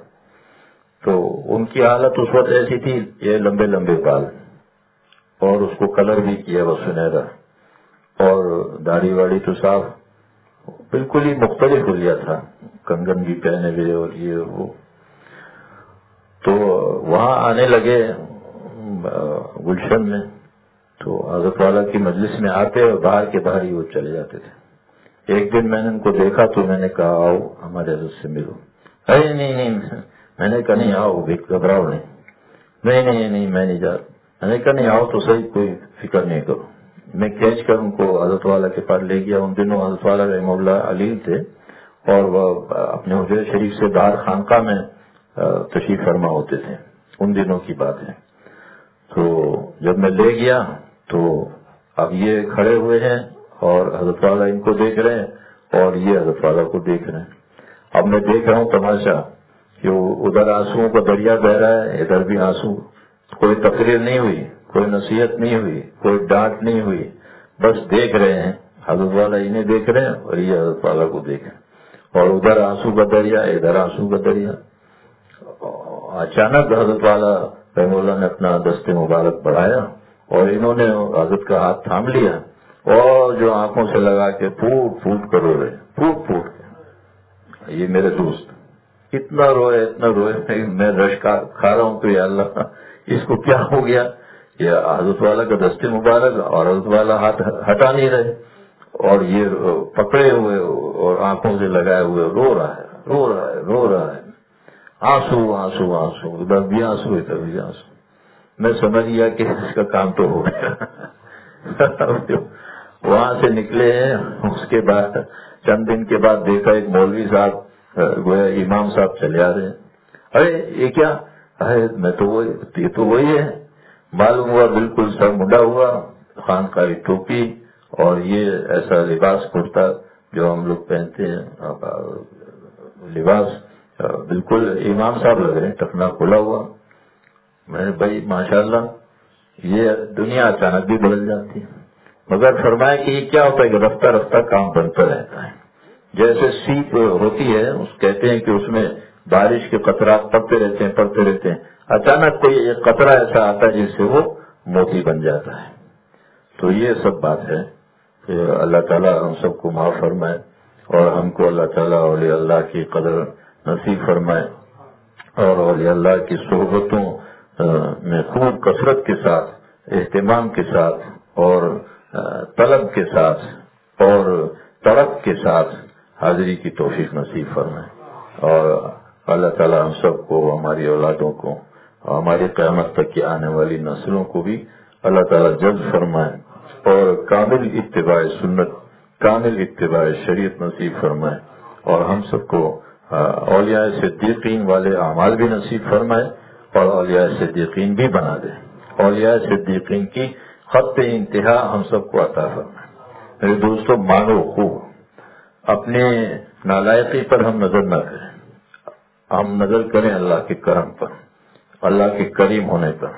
تو ان کی حالت اس وقت ایسی تھی، یہ لمبے لمبے بال اور اس کو کلر بھی کیا وہ سنہرا اور داڑھی واڑی تو صاف، بالکل ہی مختلف ہو گیا تھا. کنگن بھی پہنے ہوئے اور یہ وہ. تو وہاں آنے لگے گلشن میں، تو حضرت والا کی مجلس میں آتے اور باہر کے باہر ہی وہ چلے جاتے تھے. ایک دن میں نے ان کو دیکھا تو میں نے کہا آؤ ہمارے حضرت سے ملو. ارے نہیں، میں نے کہا نہیں آؤ، گھبراؤ نہیں. نہیں میں نہیں جا. میں نے کہا نہیں آؤ تو صحیح، کوئی فکر نہیں کرو. میں کھینچ کر ان کو حضرت والا کے پاس لے گیا. ان دنوں حضرت والا رحمہ اللہ علی تھے اور وہ اپنے حجرہ شریف سے باہر خانقاہ میں تشریف فرما ہوتے تھے. ان دنوں کی بات ہے. تو جب میں لے گیا تو اب یہ کھڑے ہوئے ہیں اور حضرت والا ان کو دیکھ رہے ہیں اور یہ حضرت والا کو دیکھ رہے ہیں. اب میں دیکھ رہا ہوں تماشا کہ ادھر آنسوؤں کا دریا بہ رہا ہے، ادھر بھی آنسو. کوئی تقریر نہیں ہوئی، کوئی نصیحت نہیں ہوئی، کوئی ڈانٹ نہیں ہوئی، بس دیکھ رہے ہیں. حضرت والا انہیں دیکھ رہے ہیں اور یہ حضرت والا کو دیکھ رہے ہیں اور ادھر آنسو کا دریا، ادھر آنسو کا دریا. اچانک حضرت والا رحمہ اللہ نے اپنا دست مبارک بڑھایا اور انہوں نے حضرت کا ہاتھ تھام لیا اور جو آنکھوں سے لگا کے پھوٹ پھوٹ کر رو رہے، پھوٹ پھوٹ کے. یہ میرے دوست اتنا روئے میں رش کھا رہا ہوں تو یا اللہ اس کو کیا ہو گیا. یہ حضرت والا کا دست مبارک اور حضرت والا ہاتھ ہٹا نہیں رہے اور یہ پکڑے ہوئے اور آنکھوں سے لگائے ہوئے رو رہا ہے. آنسو ادھر بھی آنسو ادھر بھی آنسو. میں سمجھ گیا کہ اس کا کام تو ہو گیا. وہاں سے نکلے ہیں. اس کے بعد چند دن کے بعد دیکھا ایک مولوی صاحب گویا امام صاحب چلے آ رہے ہیں. ارے یہ کیا ہے؟ یہ تو وہی ہے. معلوم ہوا بالکل سر مڈا ہوا، خان کاری ٹوپی اور یہ ایسا لباس کرتا جو ہم لوگ پہنتے ہیں، لباس بالکل امام صاحب لگ رہے ہیں، ٹکنا کھلا ہوا. میں نے بھائی ماشاءاللہ یہ دنیا اچانک بھی بدل جاتی ہے. مگر فرمایا کہ یہ کیا ہوتا ہے کہ رفتہ رفتہ کام بنتا رہتا ہے. جیسے سیپ ہوتی ہے، کہتے ہیں کہ اس میں بارش کے قطرات پڑتے رہتے ہیں، اچانک کوئی ایک قطرہ ایسا آتا ہے جس سے وہ موتی بن جاتا ہے. تو یہ سب بات ہے کہ اللہ تعالیٰ ہم سب کو معاف فرمائے اور ہم کو اللہ تعالیٰ اولیاء اللہ کی قدر نصیب فرمائے اور اولیاء اللہ کی صحبتوں میں خوب کثرت کے ساتھ، اہتمام کے ساتھ اور طلب کے ساتھ اور ترک کے ساتھ حاضری کی توفیق نصیب فرمائے. اور اللہ تعالیٰ ہم سب کو، ہماری اولادوں کو، ہماری قیامت تک کی آنے والی نسلوں کو بھی اللہ تعالیٰ جذب فرمائے اور کامل اتباع سنت، کامل اتباع شریعت نصیب فرمائے اور ہم سب کو اولیاء صدیقین والے اعمال بھی نصیب فرمائے اور اولیاء صدیقین بھی بنا دے. اولیاء صدیقین کی خط انتہا ہم سب کو عطا فرمائے. میرے دوستو، مانو خوب، اپنے نالائقی پر ہم نظر نہ کریں، ہم نظر کریں اللہ کے کرم پر، اللہ کے کریم ہونے پر.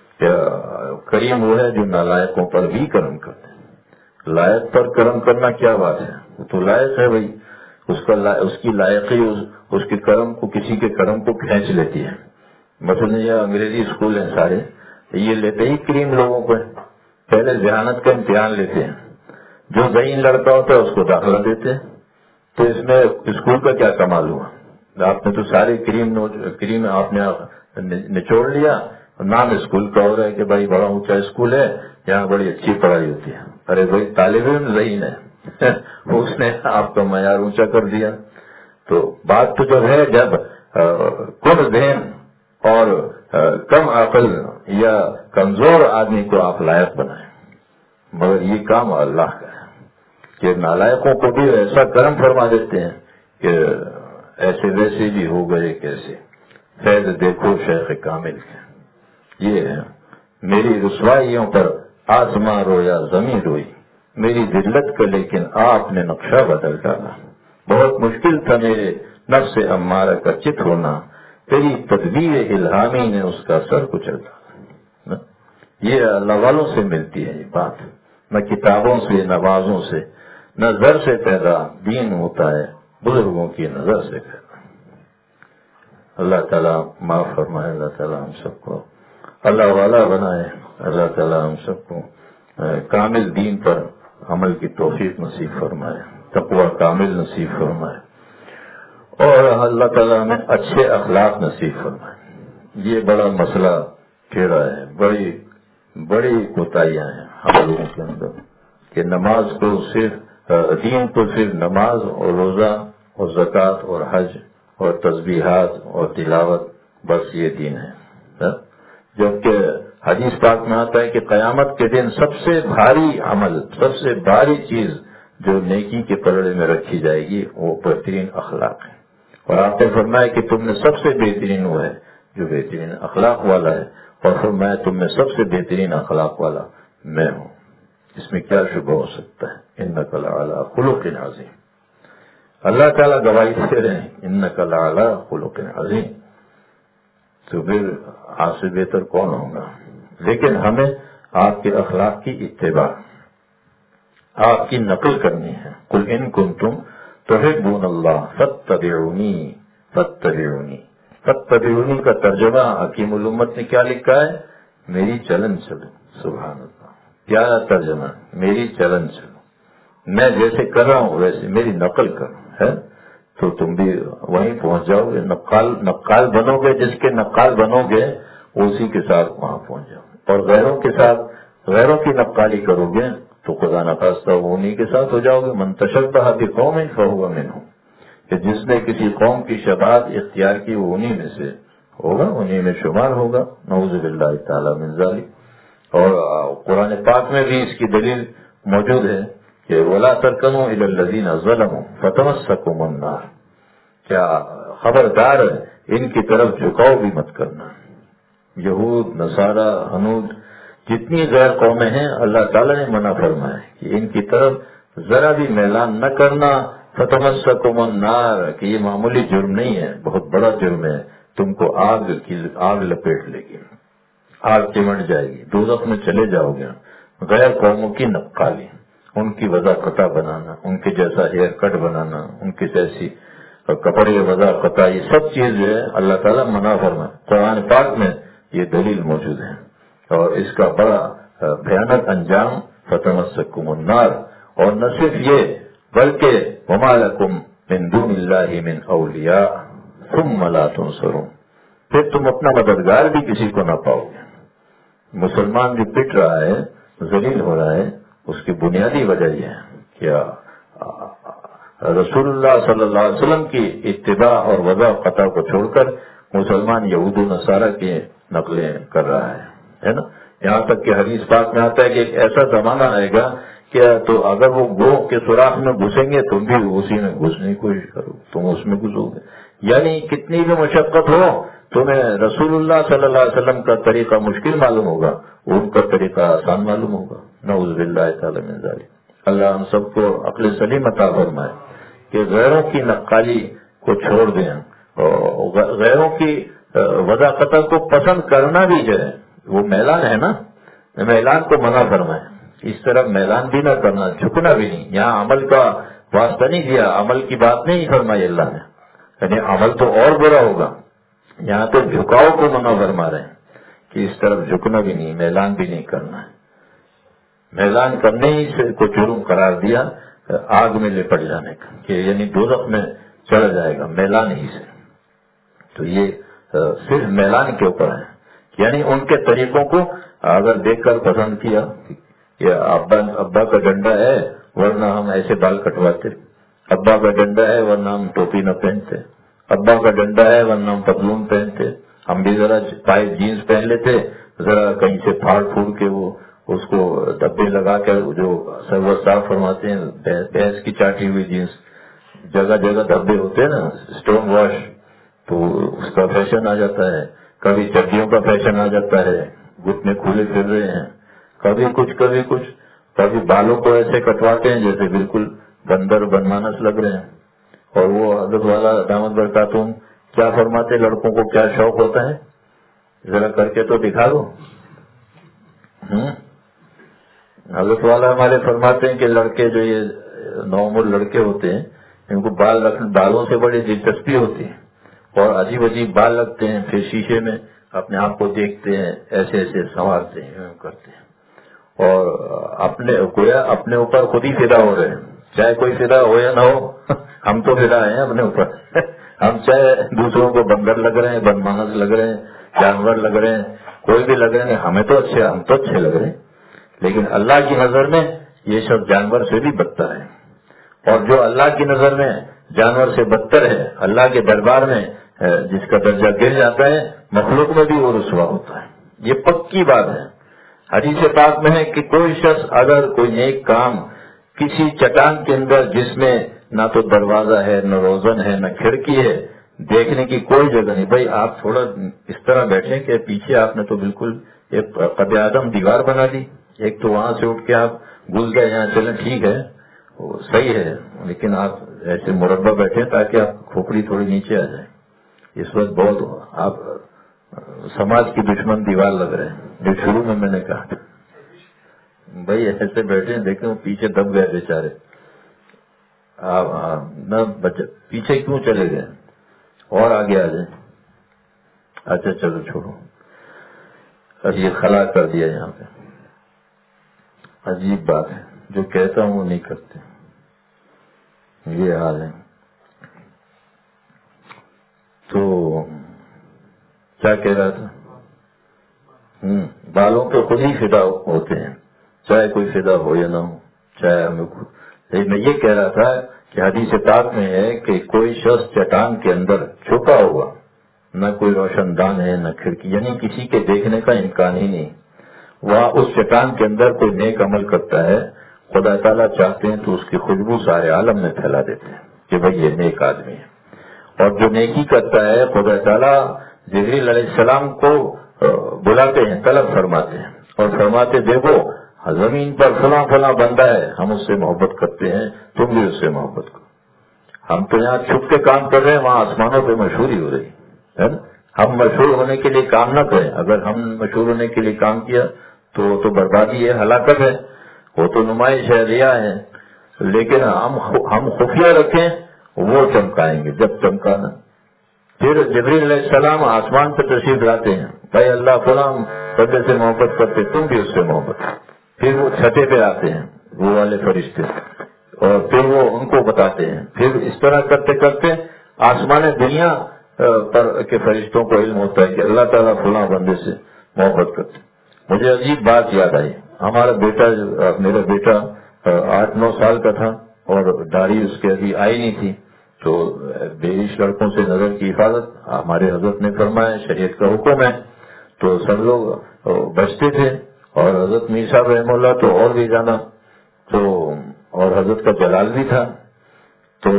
کریم وہ ہے جو نالائقوں پر بھی کرم کرتے ہیں. لائق پر کرم کرنا کیا بات ہے، وہ تو لائق ہے بھائی، اس کی لائقی اس کے کرم کو، کسی کے کرم کو کھینچ لیتی ہے. مثلا یہ انگریزی اسکول ہیں سارے، یہ لیتے ہی کریم لوگوں کو، پہلے ذہانت کا امتحان لیتے ہیں، جو ذہین لڑکا ہوتا ہے اس کو داخلہ دیتے ہیں. تو اس میں اسکول کا کیا کمال ہوا؟ آپ نے تو سارے کریم آپ نے نچوڑ لیا. نام اسکول کا ہو رہا ہے کہ بھائی بڑا اونچا اسکول ہے، یہاں بڑی اچھی پڑھائی ہوتی ہے. ارے بھائی طالب علم ذہین ہے، اس نے آپ کا معیار اونچا کر دیا. تو بات تو جو ہے، جب کم ذہن اور کم عقل یا کمزور آدمی کو آپ لائق بنائیں، مگر یہ کام اللہ کا ہے کہ نالائقوں کو بھی ایسا کرم فرما دیتے ہیں کہ ایسے ویسے بھی ہو گئے کیسے. فیض دیکھو شیخ کامل کے، یہ ہے میری رسوائیوں پر آسماں رویا زمین روئی، میری ذلت کا لیکن آپ نے نقشہ بدل ڈالا. بہت مشکل تھا میرے نفس امارہ کا چت ہونا، تیری تدبیر الہامی نے اس کا سر کچل ڈالا. یہ اللہ والوں سے ملتی ہے یہ بات، نہ کتابوں سے، نہ وعظوں سے، نہ زر سے پیدا دین ہوتا ہے، بزرگوں کی نظر سے پیدا. اللہ تعالیٰ معاف فرمائے، اللہ تعالیٰ ہم سب کو اللہ والا بنائے، اللہ تعالیٰ ہم سب کو کامل دین پر عمل کی توفیق نصیب فرمائے، تقوی کامل نصیب فرمائے اور اللہ تعالیٰ ہمیں اچھے اخلاق نصیب فرمائے. یہ بڑا مسئلہ ٹھیرا ہے، بڑی کوتاہیاں ہیں ہم لوگوں کے اندر کہ نماز کو صرف دین کو صرف نماز اور روزہ اور زکوٰۃ اور حج اور تسبیحات اور تلاوت، بس یہ دین ہے. جبکہ حدیث پاک میں آتا ہے کہ قیامت کے دن سب سے بھاری عمل، سب سے بھاری چیز جو نیکی کے پلڑے میں رکھی جائے گی وہ بہترین اخلاق ہے. اور آپ نے فرمایا کہ تم میں سب سے بہترین وہ ہے جو بہترین اخلاق والا ہے، اور فرمایا تم میں سب سے بہترین اخلاق والا میں ہوں. اس میں کیا شبہ ہو سکتا ہے؟ انک لعلی خلق عظیم. اللہ تعالیٰ گواہی دے رہے ہیں انک لعلی خلق عظیم. تو پھر آپ سے بہتر کون ہوگا؟ لیکن ہمیں آپ کے اخلاق کی اتباع، آپ کی نقل کرنی ہے. قل ان کنتم تحبون اللہ فاتبعونی فاتبعونی. فاتبعونی کا ترجمہ حکیم الامت نے کیا لکھا ہے؟ میری چلن چلو. سبحان اللہ، کیا ترجمہ؟ میری چلن چلو، میں جیسے کر رہا ہوں ویسے میری نقل کرو ہے تو تم بھی وہیں پہنچ جاؤ گے. نقال بنو گے، جس کے نقال بنو گے اسی کے ساتھ وہاں پہنچ جاؤ. اور غیروں کے ساتھ غیروں کی نقالی کرو گے تو خدا نخواستہ وہ انہیں کے ساتھ ہو جاؤ گے. من تشبہ بقوم فہو منہم، کہ جس نے کسی قوم کی شباہت اختیار کی وہ انہیں میں سے ہوگا، انہیں میں شمار ہوگا. نعوذ باللہ تعالی من ذلک. اور قرآن پاک میں بھی اس کی دلیل موجود ہے کہ وَلَا تَرْكَنُوا إِلَى الَّذِينَ ظَلَمُوا فَتَمَسَّكُمُ النَّارُ. کیا خبردار ان کی طرف جھکاؤ بھی مت کرنا. یہود، نصارہ، ہنود جتنی غیر قومیں ہیں اللہ تعالیٰ نے منع فرمایا کہ ان کی طرف ذرا بھی میلان نہ کرنا. فتمسکم النار کہ یہ معمولی جرم نہیں ہے، بہت بڑا جرم ہے. تم کو آگ لپیٹ لے گی، آگ چمٹ جائے گی، دوزخ میں چلے جاؤ گے. غیر قوموں کی نقالی، ان کی وضع قطع بنانا، ان کے جیسا ہیئر کٹ بنانا، ان کی جیسی کپڑے وضع قطع، یہ سب چیز جو ہے اللہ تعالیٰ منع فرمائے. قرآن پاک میں یہ دلیل موجود ہے. اور اس کا بڑا بھیانک انجام فتمسکم النار. اور نہ صرف یہ بلکہ وما لکم من دون اللہ من اولیاء ثم لا تنصرون، پھر تم اپنا مددگار بھی کسی کو نہ پاؤ گے. مسلمان جو پٹ رہا ہے، ذلیل ہو رہا ہے، اس کی بنیادی وجہ یہ ہے کہ رسول اللہ صلی اللہ علیہ وسلم کی اتباع اور وضع قطع کو چھوڑ کر مسلمان یہود و نصارہ کی نقلیں کر رہا ہے نا. یہاں تک کہ حدیث پاک میں آتا ہے کہ ایک ایسا زمانہ آئے گا کہ تو اگر وہ گروہ کے سوراخ میں گھسیں گے تم بھی اسی میں گھسنے کی کوشش کرو، تم اس میں گھسو گے. یعنی کتنی بھی مشقت ہو تمہیں رسول اللہ صلی اللہ علیہ وسلم کا طریقہ مشکل معلوم ہوگا، ان کا طریقہ آسان معلوم ہوگا. نعوذ باللہ تعالی من ذلک. اللہ ہم سب کو عقل سلیم عطا فرمائے کہ غیروں کی نقالی کو چھوڑ دیں اور غیروں کی وضع قطع کو پسند کرنا بھی جو ہے وہ میلان ہے نا، میلان کو منع فرمائے. اس طرح میلان بھی نہ کرنا، جھکنا بھی نہیں. یہاں عمل کا واسطہ نہیں دیا، عمل کی بات نہیں فرمائی اللہ نے، یعنی عمل تو اور برا ہوگا. یہاں تو جھکاؤ کو منع فرما رہے ہیں کہ اس طرف جھکنا بھی نہیں، میلان بھی نہیں کرنا ہے. میلان کرنے ہی سے کو جرم قرار دیا آگ میں لپٹ جانے کا، کہ یعنی دوزخ میں چڑھ جائے گا میلان ہی سے. تو یہ صرف میلان کے اوپر ہے، یعنی ان کے طریقوں کو اگر دیکھ کر پسند کیا کہ ابا کا ڈنڈا ہے ورنہ ہم ایسے بال کٹواتے، ابا کا ڈنڈا ہے ورنہ ہم ٹوپی نہ پہنتے، ابا کا ڈنڈا ہے ورنہ ہم پتلون پہنتے، ہم بھی ذرا ٹائٹ جینس پہن لیتے، ذرا کہیں سے پھاڑ پھوڑ کے وہ اس کو دبے لگا کر جو سرور صاف فرماتے ہیں، بھینس کی چاٹی ہوئی جینس، جگہ جگہ دھبے ہوتے ہیں نا، اسٹون واش، تو اس کا فیشن آ جاتا ہے. کبھی چڈیوں کا فیشن آ جاتا ہے، گھٹنے کھلے پھر رہے ہیں، کبھی کچھ کبھی بالوں کو ایسے کٹواتے ہیں جیسے بالکل بندر بنمانس لگ رہے ہیں. اور وہ حضرت والا دامت برکاتہم کیا فرماتے، لڑکوں کو کیا شوق ہوتا ہے، ذرا کر کے تو دکھا دو. حضرت والا ہمارے فرماتے ہیں کہ لڑکے جو یہ نوعمر لڑکے ہوتے ہیں ان کو بالوں سے بڑی دلچسپی ہوتی ہے اور عجیب عجیب بال لگتے ہیں، پھر شیشے میں اپنے آپ کو دیکھتے ہیں، ایسے ایسے سنوارتے ہیں، کرتے ہیں اور اپنے اوپر خود ہی فدا ہو رہے ہیں. چاہے کوئی فدا ہو یا نہ ہو، ہم تو فدا ہیں اپنے اوپر. ہم چاہے دوسروں کو بندر لگ رہے ہیں، بدمانس لگ رہے ہیں، جانور لگ رہے ہیں، کوئی بھی لگ رہے ہیں، ہم تو اچھے لگ رہے ہیں. لیکن اللہ کی نظر میں یہ شخص جانور سے بھی بدتر ہے. اور جو اللہ کی نظر میں جانور سے بدتر ہے، اللہ کے دربار میں جس کا درجہ گر جاتا ہے، مخلوق میں بھی وہ رسوا ہوتا ہے. یہ پکی بات ہے. حدیث پاک میں ہے کہ کوئی شخص اگر کوئی نیک کام کسی چٹان کے اندر جس میں نہ تو دروازہ ہے، نہ روزن ہے، نہ کھڑکی ہے، دیکھنے کی کوئی جگہ نہیں، بھائی آپ تھوڑا اس طرح بیٹھیں کہ پیچھے آپ نے تو بالکل ایک قد آدم دیوار بنا دی. ایک تو وہاں سے اٹھ کے آپ گھس گئے، یہاں چلیں ٹھیک ہے وہ صحیح ہے، لیکن آپ ایسے مربع بیٹھیں تاکہ آپ کھوپڑی تھوڑی نیچے آ جائے. اس وقت بہت آپ سماج کی دشمن دیوار لگ رہے ہیں. جو شروع میں نے کہا تھا بھائی ایسے بیٹھے دیکھیں وہ پیچھے دب گئے بیچارے، نہ پیچھے کیوں چلے گئے اور آگے آ جائیں. اچھا چلو چھوڑو، اب یہ خلا کر دیا یہاں پہ. عجیب بات ہے، جو کہتا ہوں وہ نہیں کرتے، یہ حال ہے. تو کیا کہہ رہا تھا؟ بالوں پہ خود ہی فدا ہوتے ہیں، چاہے کوئی فدا ہو یا نہ ہو، چاہے ہمیں میں یہ کہہ رہا تھا کہ حدیث پاک میں ہے کہ کوئی شخص چٹان کے اندر چھپا ہوا، نہ کوئی روشن دان ہے نہ کھڑکی، یعنی کسی کے دیکھنے کا امکان ہی نہیں، وہاں اس چٹان کے اندر کوئی نیک عمل کرتا ہے، خدا تعالیٰ چاہتے ہیں تو اس کی خوشبو سارے عالم میں پھیلا دیتے ہیں کہ بھئی یہ نیک آدمی ہے. اور جو نیکی کرتا ہے خدا تعالیٰ جبریل علیہ السلام کو بلاتے ہیں، طلب فرماتے ہیں اور فرماتے دیکھو زمین پر فلاں فلاں بندہ ہے، ہم اس سے محبت کرتے ہیں، تم بھی اس سے محبت کرو۔ ہم تو یہاں چھپ کے کام کر رہے ہیں، وہاں آسمانوں پہ مشہوری ہو رہی ہے نا۔ ہم مشہور ہونے کے لیے کام نہ کریں، اگر ہم مشہور ہونے کے لیے کام کیا تو وہ تو بربادی ہے، ہلاکت ہے، وہ تو نمائش ہے، ریا ہے۔ لیکن ہم خفیہ رکھیں، وہ چمکائیں گے جب چمکانا۔ پھر جبریل علیہ السلام آسمان پہ تشریف لاتے ہیں، بھائی اللہ فلاں بندے سے محبت کرتے، تم بھی اس سے محبت کرو۔ پھر وہ چھٹے پہ آتے ہیں وہ والے فرشتے، اور پھر وہ ان کو بتاتے ہیں۔ پھر اس طرح کرتے کرتے آسمان دنیا پر کے فرشتوں کو علم ہوتا ہے کہ اللہ تعالیٰ فلاں بندے سے محبت کرتے۔ مجھے عجیب بات یاد آئی، ہمارا بیٹا، میرا بیٹا 8-9 سال کا تھا اور داڑھی اس کے ابھی آئی نہیں تھی، تو بیش لڑکوں سے نظر کی حفاظت ہمارے حضرت نے فرمایا، شریعت کا حکم ہے، تو سب لوگ بچتے تھے، اور حضرت میر صاحب رحمہ اللہ تو اور بھی زیادہ، تو اور حضرت کا جلال بھی تھا۔ تو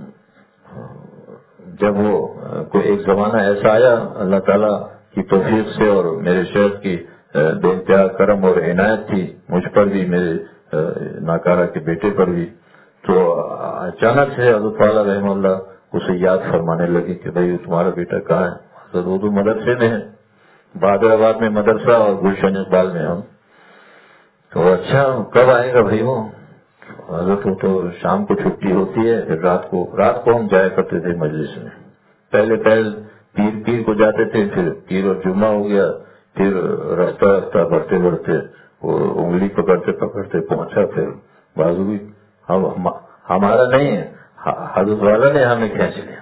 جب وہ کوئی ایک زمانہ ایسا آیا اللہ تعالیٰ کی توفیق سے، اور میرے شیخ کی بے انتہا کرم اور عنایت تھی مجھ پر بھی، میرے ناکارہ کے بیٹے پر بھی، تو اچانک سے حضرت والا رحمہ اللہ اسے یاد فرمانے لگے کہ بھائی تمہارا بیٹا کہاں ہے؟ حضرت اردو مدرسے میں ہے، بہادر آباد میں مدرسہ اور گلشن اقبال میں ہم۔ تو اچھا کب آئے گا بھائی وہ؟ حضرت وہ تو شام کو چھٹی ہوتی ہے، پھر رات کو ہم جایا کرتے تھے مجلس میں۔ پہلے پیر کو جاتے تھے، پھر پیر اور جمعہ ہو گیا، پھر رفتہ بڑھتے بڑھتے وہ انگلی پکڑتے پکڑتے پہنچا، پھر بازو بھی ہمارا نہیں ہے، حضرت والا نے ہمیں کھینچ لیا۔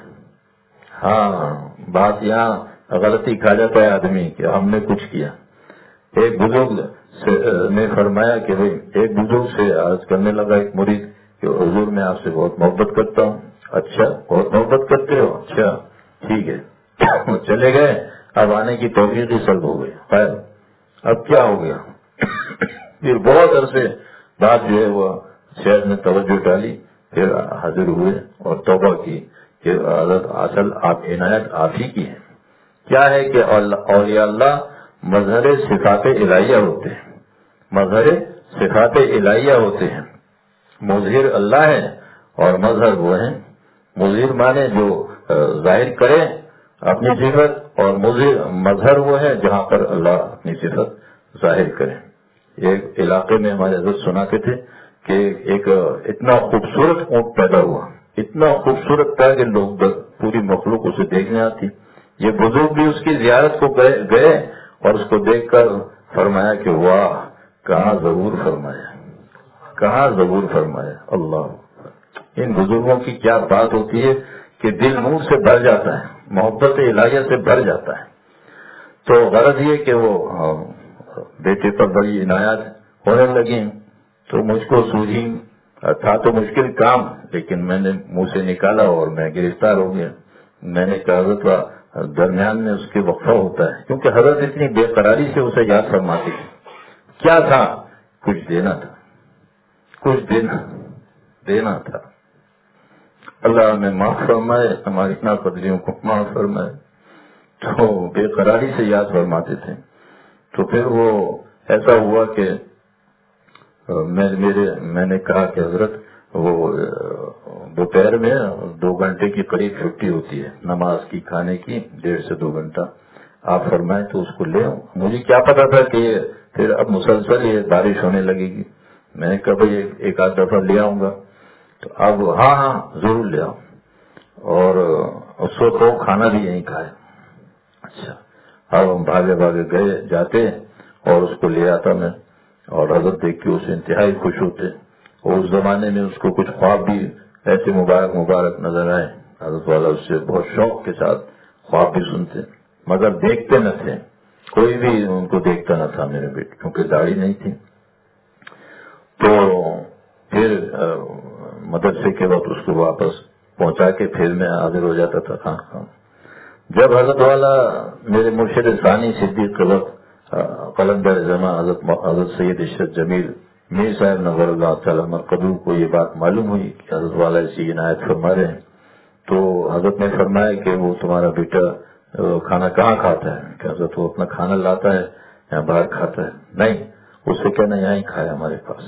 ہاں بات یہاں غلطی کھا جاتا ہے آدمی کہ ہم نے کچھ کیا۔ ایک بزرگ نے فرمایا کہ بھائی، ایک بزرگ سے عرض کرنے لگا ایک مرید کہ حضور میں آپ سے بہت محبت کرتا ہوں۔ اچھا بہت محبت کرتے ہو؟ اچھا ٹھیک ہے۔ چلے گئے، اب آنے کی توفیق ہی سلب ہو گئی۔ خیر اب کیا ہو گیا؟ پھر بہت عرصے بعد جو ہے وہ شہر نے توجہ ڈالی، پھر حاضر ہوئے اور توبہ کی کہ حضرت اصل آپ عنایت آپ ہی کی ہے۔ کیا ہے کہ اولیاء اللہ مظہر صفات الہیہ ہوتے ہیں، مظہر صفات الہیہ ہوتے ہیں۔ مظہر اللہ ہے اور مظہر وہ ہیں۔ مظہر مانے جو ظاہر کرے اپنی صفت، اور مظہر وہ ہے جہاں پر اللہ اپنی صفت ظاہر کرے۔ ایک علاقے میں ہمارے حضرت سناتے تھے کہ ایک اتنا خوبصورت اونٹ پیدا ہوا، اتنا خوبصورت تھا کہ لوگ پوری مخلوق اسے دیکھنے آتی۔ یہ بزرگ بھی اس کی زیارت کو گئے اور اس کو دیکھ کر فرمایا کہ واہ کہاں ضرور فرمایا، کہاں ضرور فرمایا۔ اللہ، ان بزرگوں کی کیا بات ہوتی ہے کہ دل نور سے بھر جاتا ہے، محبت الہیہ سے بھر جاتا ہے۔ تو غرض یہ کہ وہ بیٹے پر بڑی عنایت ہونے لگی، تو مجھ کو سوجھی، تھا تو مشکل کام، لیکن میں نے منہ سے نکالا اور میں گرفتار ہو گیا۔ میں نے کہا حضرت درمیان میں اس کے وقفہ ہوتا ہے، کیونکہ حضرت اتنی بے قراری سے اسے یاد فرماتی تھی۔ کیا تھا؟ کچھ دینا تھا، کچھ دینا تھا۔ اللہ ہمیں معاف فرمائے، ہماری ناقدریوں کو معاف فرمائے۔ تو بے قراری سے یاد فرماتے تھے۔ تو پھر وہ ایسا ہوا کہ میں نے کہا کہ حضرت وہ دوپہر میں 2 گھنٹے کی قریب چھٹی ہوتی ہے نماز کی، کھانے کی 1.5 سے 2 گھنٹہ، آپ فرمائیں تو اس کو لے آؤں۔ مجھے کیا پتا تھا کہ پھر اب مسلسل یہ بارش ہونے لگے گی۔ میں نے کہا بھائی ایک آدھ دفعہ لے آؤں گا، تو اب ہاں ضرور لے آؤں۔ اور اس وقت وہ کھانا بھی یہیں کھائے۔ اچھا اب ہم بھاگے گئے جاتے اور اس کو لے آتا میں، اور حضرت دیکھ کے اسے انتہائی خوش ہوتے۔ اور اس زمانے میں اس کو کچھ خواب بھی ایسے مبارک نظر آئے۔ حضرت والا اس سے بہت شوق کے ساتھ خواب بھی سنتے، مگر دیکھتے نہ تھے، کوئی بھی ان کو دیکھتا نہ تھا میرے بیٹے، کیونکہ داڑھی نہیں تھی۔ تو پھر مدرسے کے وقت اس کو واپس پہنچا کے پھر میں حاضر ہو جاتا تھا خان۔ جب حضرت والا میرے مرشد ثانی صدیق کے وقت قلندر جمع حضرت سید عشرت جمیل میر صاحب نور اللہ تعالیٰ مرقدو کو یہ بات معلوم ہوئی کہ حضرت والا اسی عنایت فرما رہے ہیں، تو حضرت نے فرمایا کہ وہ تمہارا بیٹا کھانا کہاں کھاتا ہے؟ کہ حضرت وہ اپنا کھانا لاتا ہے یہاں باہر کھاتا ہے، نہیں، اس سے کہنا یہاں ہی کھائے ہمارے پاس.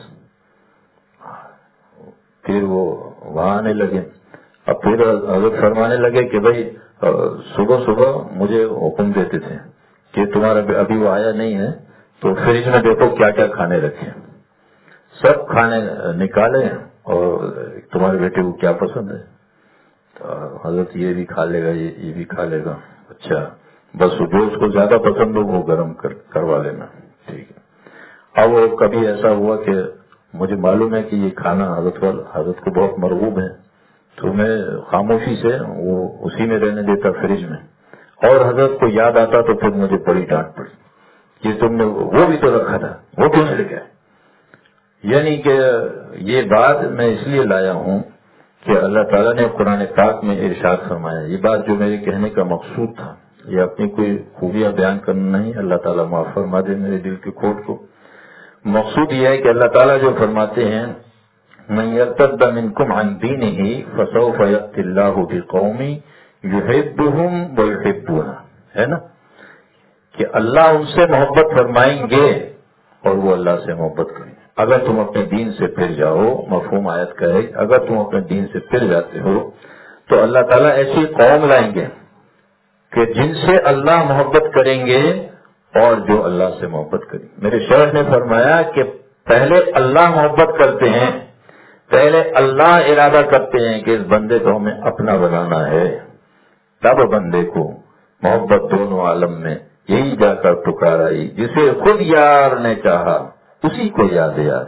پھر وہ وہاں آنے لگے. اب پھر حضرت فرمانے لگے کہ بھائی صبح صبح مجھے حکم دیتے تھے کہ تمہارا ابھی وہ آیا نہیں ہے تو فریج میں دیکھو کیا کیا کھانے رکھے. سب کھانے نکالے اور تمہارے بیٹے کو کیا پسند ہے. تو حضرت یہ بھی کھا لے گا، یہ بھی کھا لے گا. اچھا بس جو اس کو زیادہ پسند ہو وہ گرم کروا لینا. ٹھیک ہے. اب وہ کبھی ایسا ہوا کہ مجھے معلوم ہے کہ یہ کھانا حضرت کو بہت مرغوب ہے، تو میں خاموشی سے وہ اسی میں رہنے دیتا فریج میں، اور حضرت کو یاد آتا تو پھر مجھے بڑی ڈانٹ پڑی کہ تم نے وہ بھی تو رکھا تھا، وہ کیوں نہیں لے گئے. یعنی کہ یہ بات میں اس لیے لایا ہوں کہ اللہ تعالیٰ نے قرآن پاک میں ارشاد فرمایا. یہ بات جو میرے کہنے کا مقصود تھا، یہ اپنی کوئی خوبیاں بیان کرنا نہیں، اللہ تعالیٰ معاف فرما دے میرے دل کے کھوٹ کو. مقصود یہ ہے کہ اللہ تعالیٰ جو فرماتے ہیں من یرتد منکم عن دینہ فسوف یأتی اللہ بقوم یحبہم ویحبونہ، ہے نا، کہ اللہ ان سے محبت فرمائیں گے اور وہ اللہ سے محبت کریں گے اگر تم اپنے دین سے پھر جاؤ. مفہوم آیت کا ہے اگر تم اپنے دین سے پھر جاتے ہو تو اللہ تعالیٰ ایسی قوم لائیں گے کہ جن سے اللہ محبت کریں گے اور جو اللہ سے محبت کریں. میرے شیخ نے فرمایا کہ پہلے اللہ محبت کرتے ہیں، پہلے اللہ ارادہ کرتے ہیں کہ اس بندے کو ہمیں اپنا بنانا ہے، تب بندے کو محبت دونوں عالم میں یہی جا کر پکارائی جسے خود یار نے چاہا اسی کو یاد یار.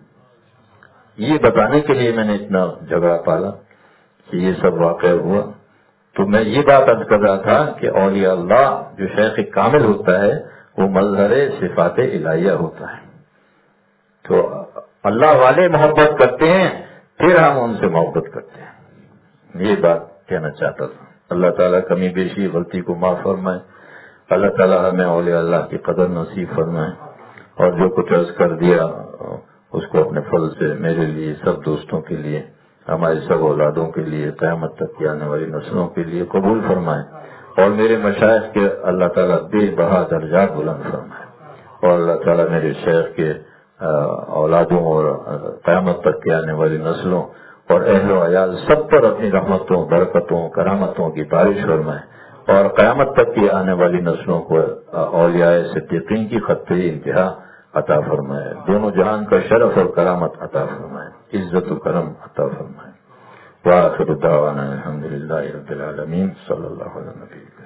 یہ بتانے کے لیے میں نے اتنا جھگڑا پالا کہ یہ سب واقع ہوا. تو میں یہ بات عرض کر رہا تھا کہ اولیاء اللہ جو شیخ کامل ہوتا ہے وہ مظہر صفات الہیہ ہوتا ہے. تو اللہ والے محبت کرتے ہیں پھر ہم ان سے محبت کرتے ہیں. یہ بات کہنا چاہتا تھا. اللہ تعالیٰ کمی بیشی غلطی کو معاف فرمائے. اللہ تعالیٰ ہمیں اولیاء اللہ کی قدر نصیب فرمائے، اور جو کچھ عرض کر دیا اس کو اپنے فضل سے میرے لیے، سب دوستوں کے لیے، ہمارے سب اولادوں کے لیے، قیامت تک کی آنے والی نسلوں کے لیے قبول فرمائے، اور میرے مشائخ کے اللہ تعالیٰ بے بہا درجات بلند فرمائے، اور اللہ تعالیٰ میرے شیخ کے اولادوں اور قیامت تک کی آنے والی نسلوں اور اہل و عیال سب پر اپنی رحمتوں، برکتوں، کرامتوں کی بارش فرمائے، اور قیامت تک کی آنے والی نسلوں کو اولیاء صدیقین کی خط انتہا عطا فرمائے، دونوں جہان کا شرف اور کرامت عطا فرمائے، عزت و کرم عطا فرمائے. وآخر دعوانا الحمدللہ رب العالمین. صلی اللہ علیہ وسلم.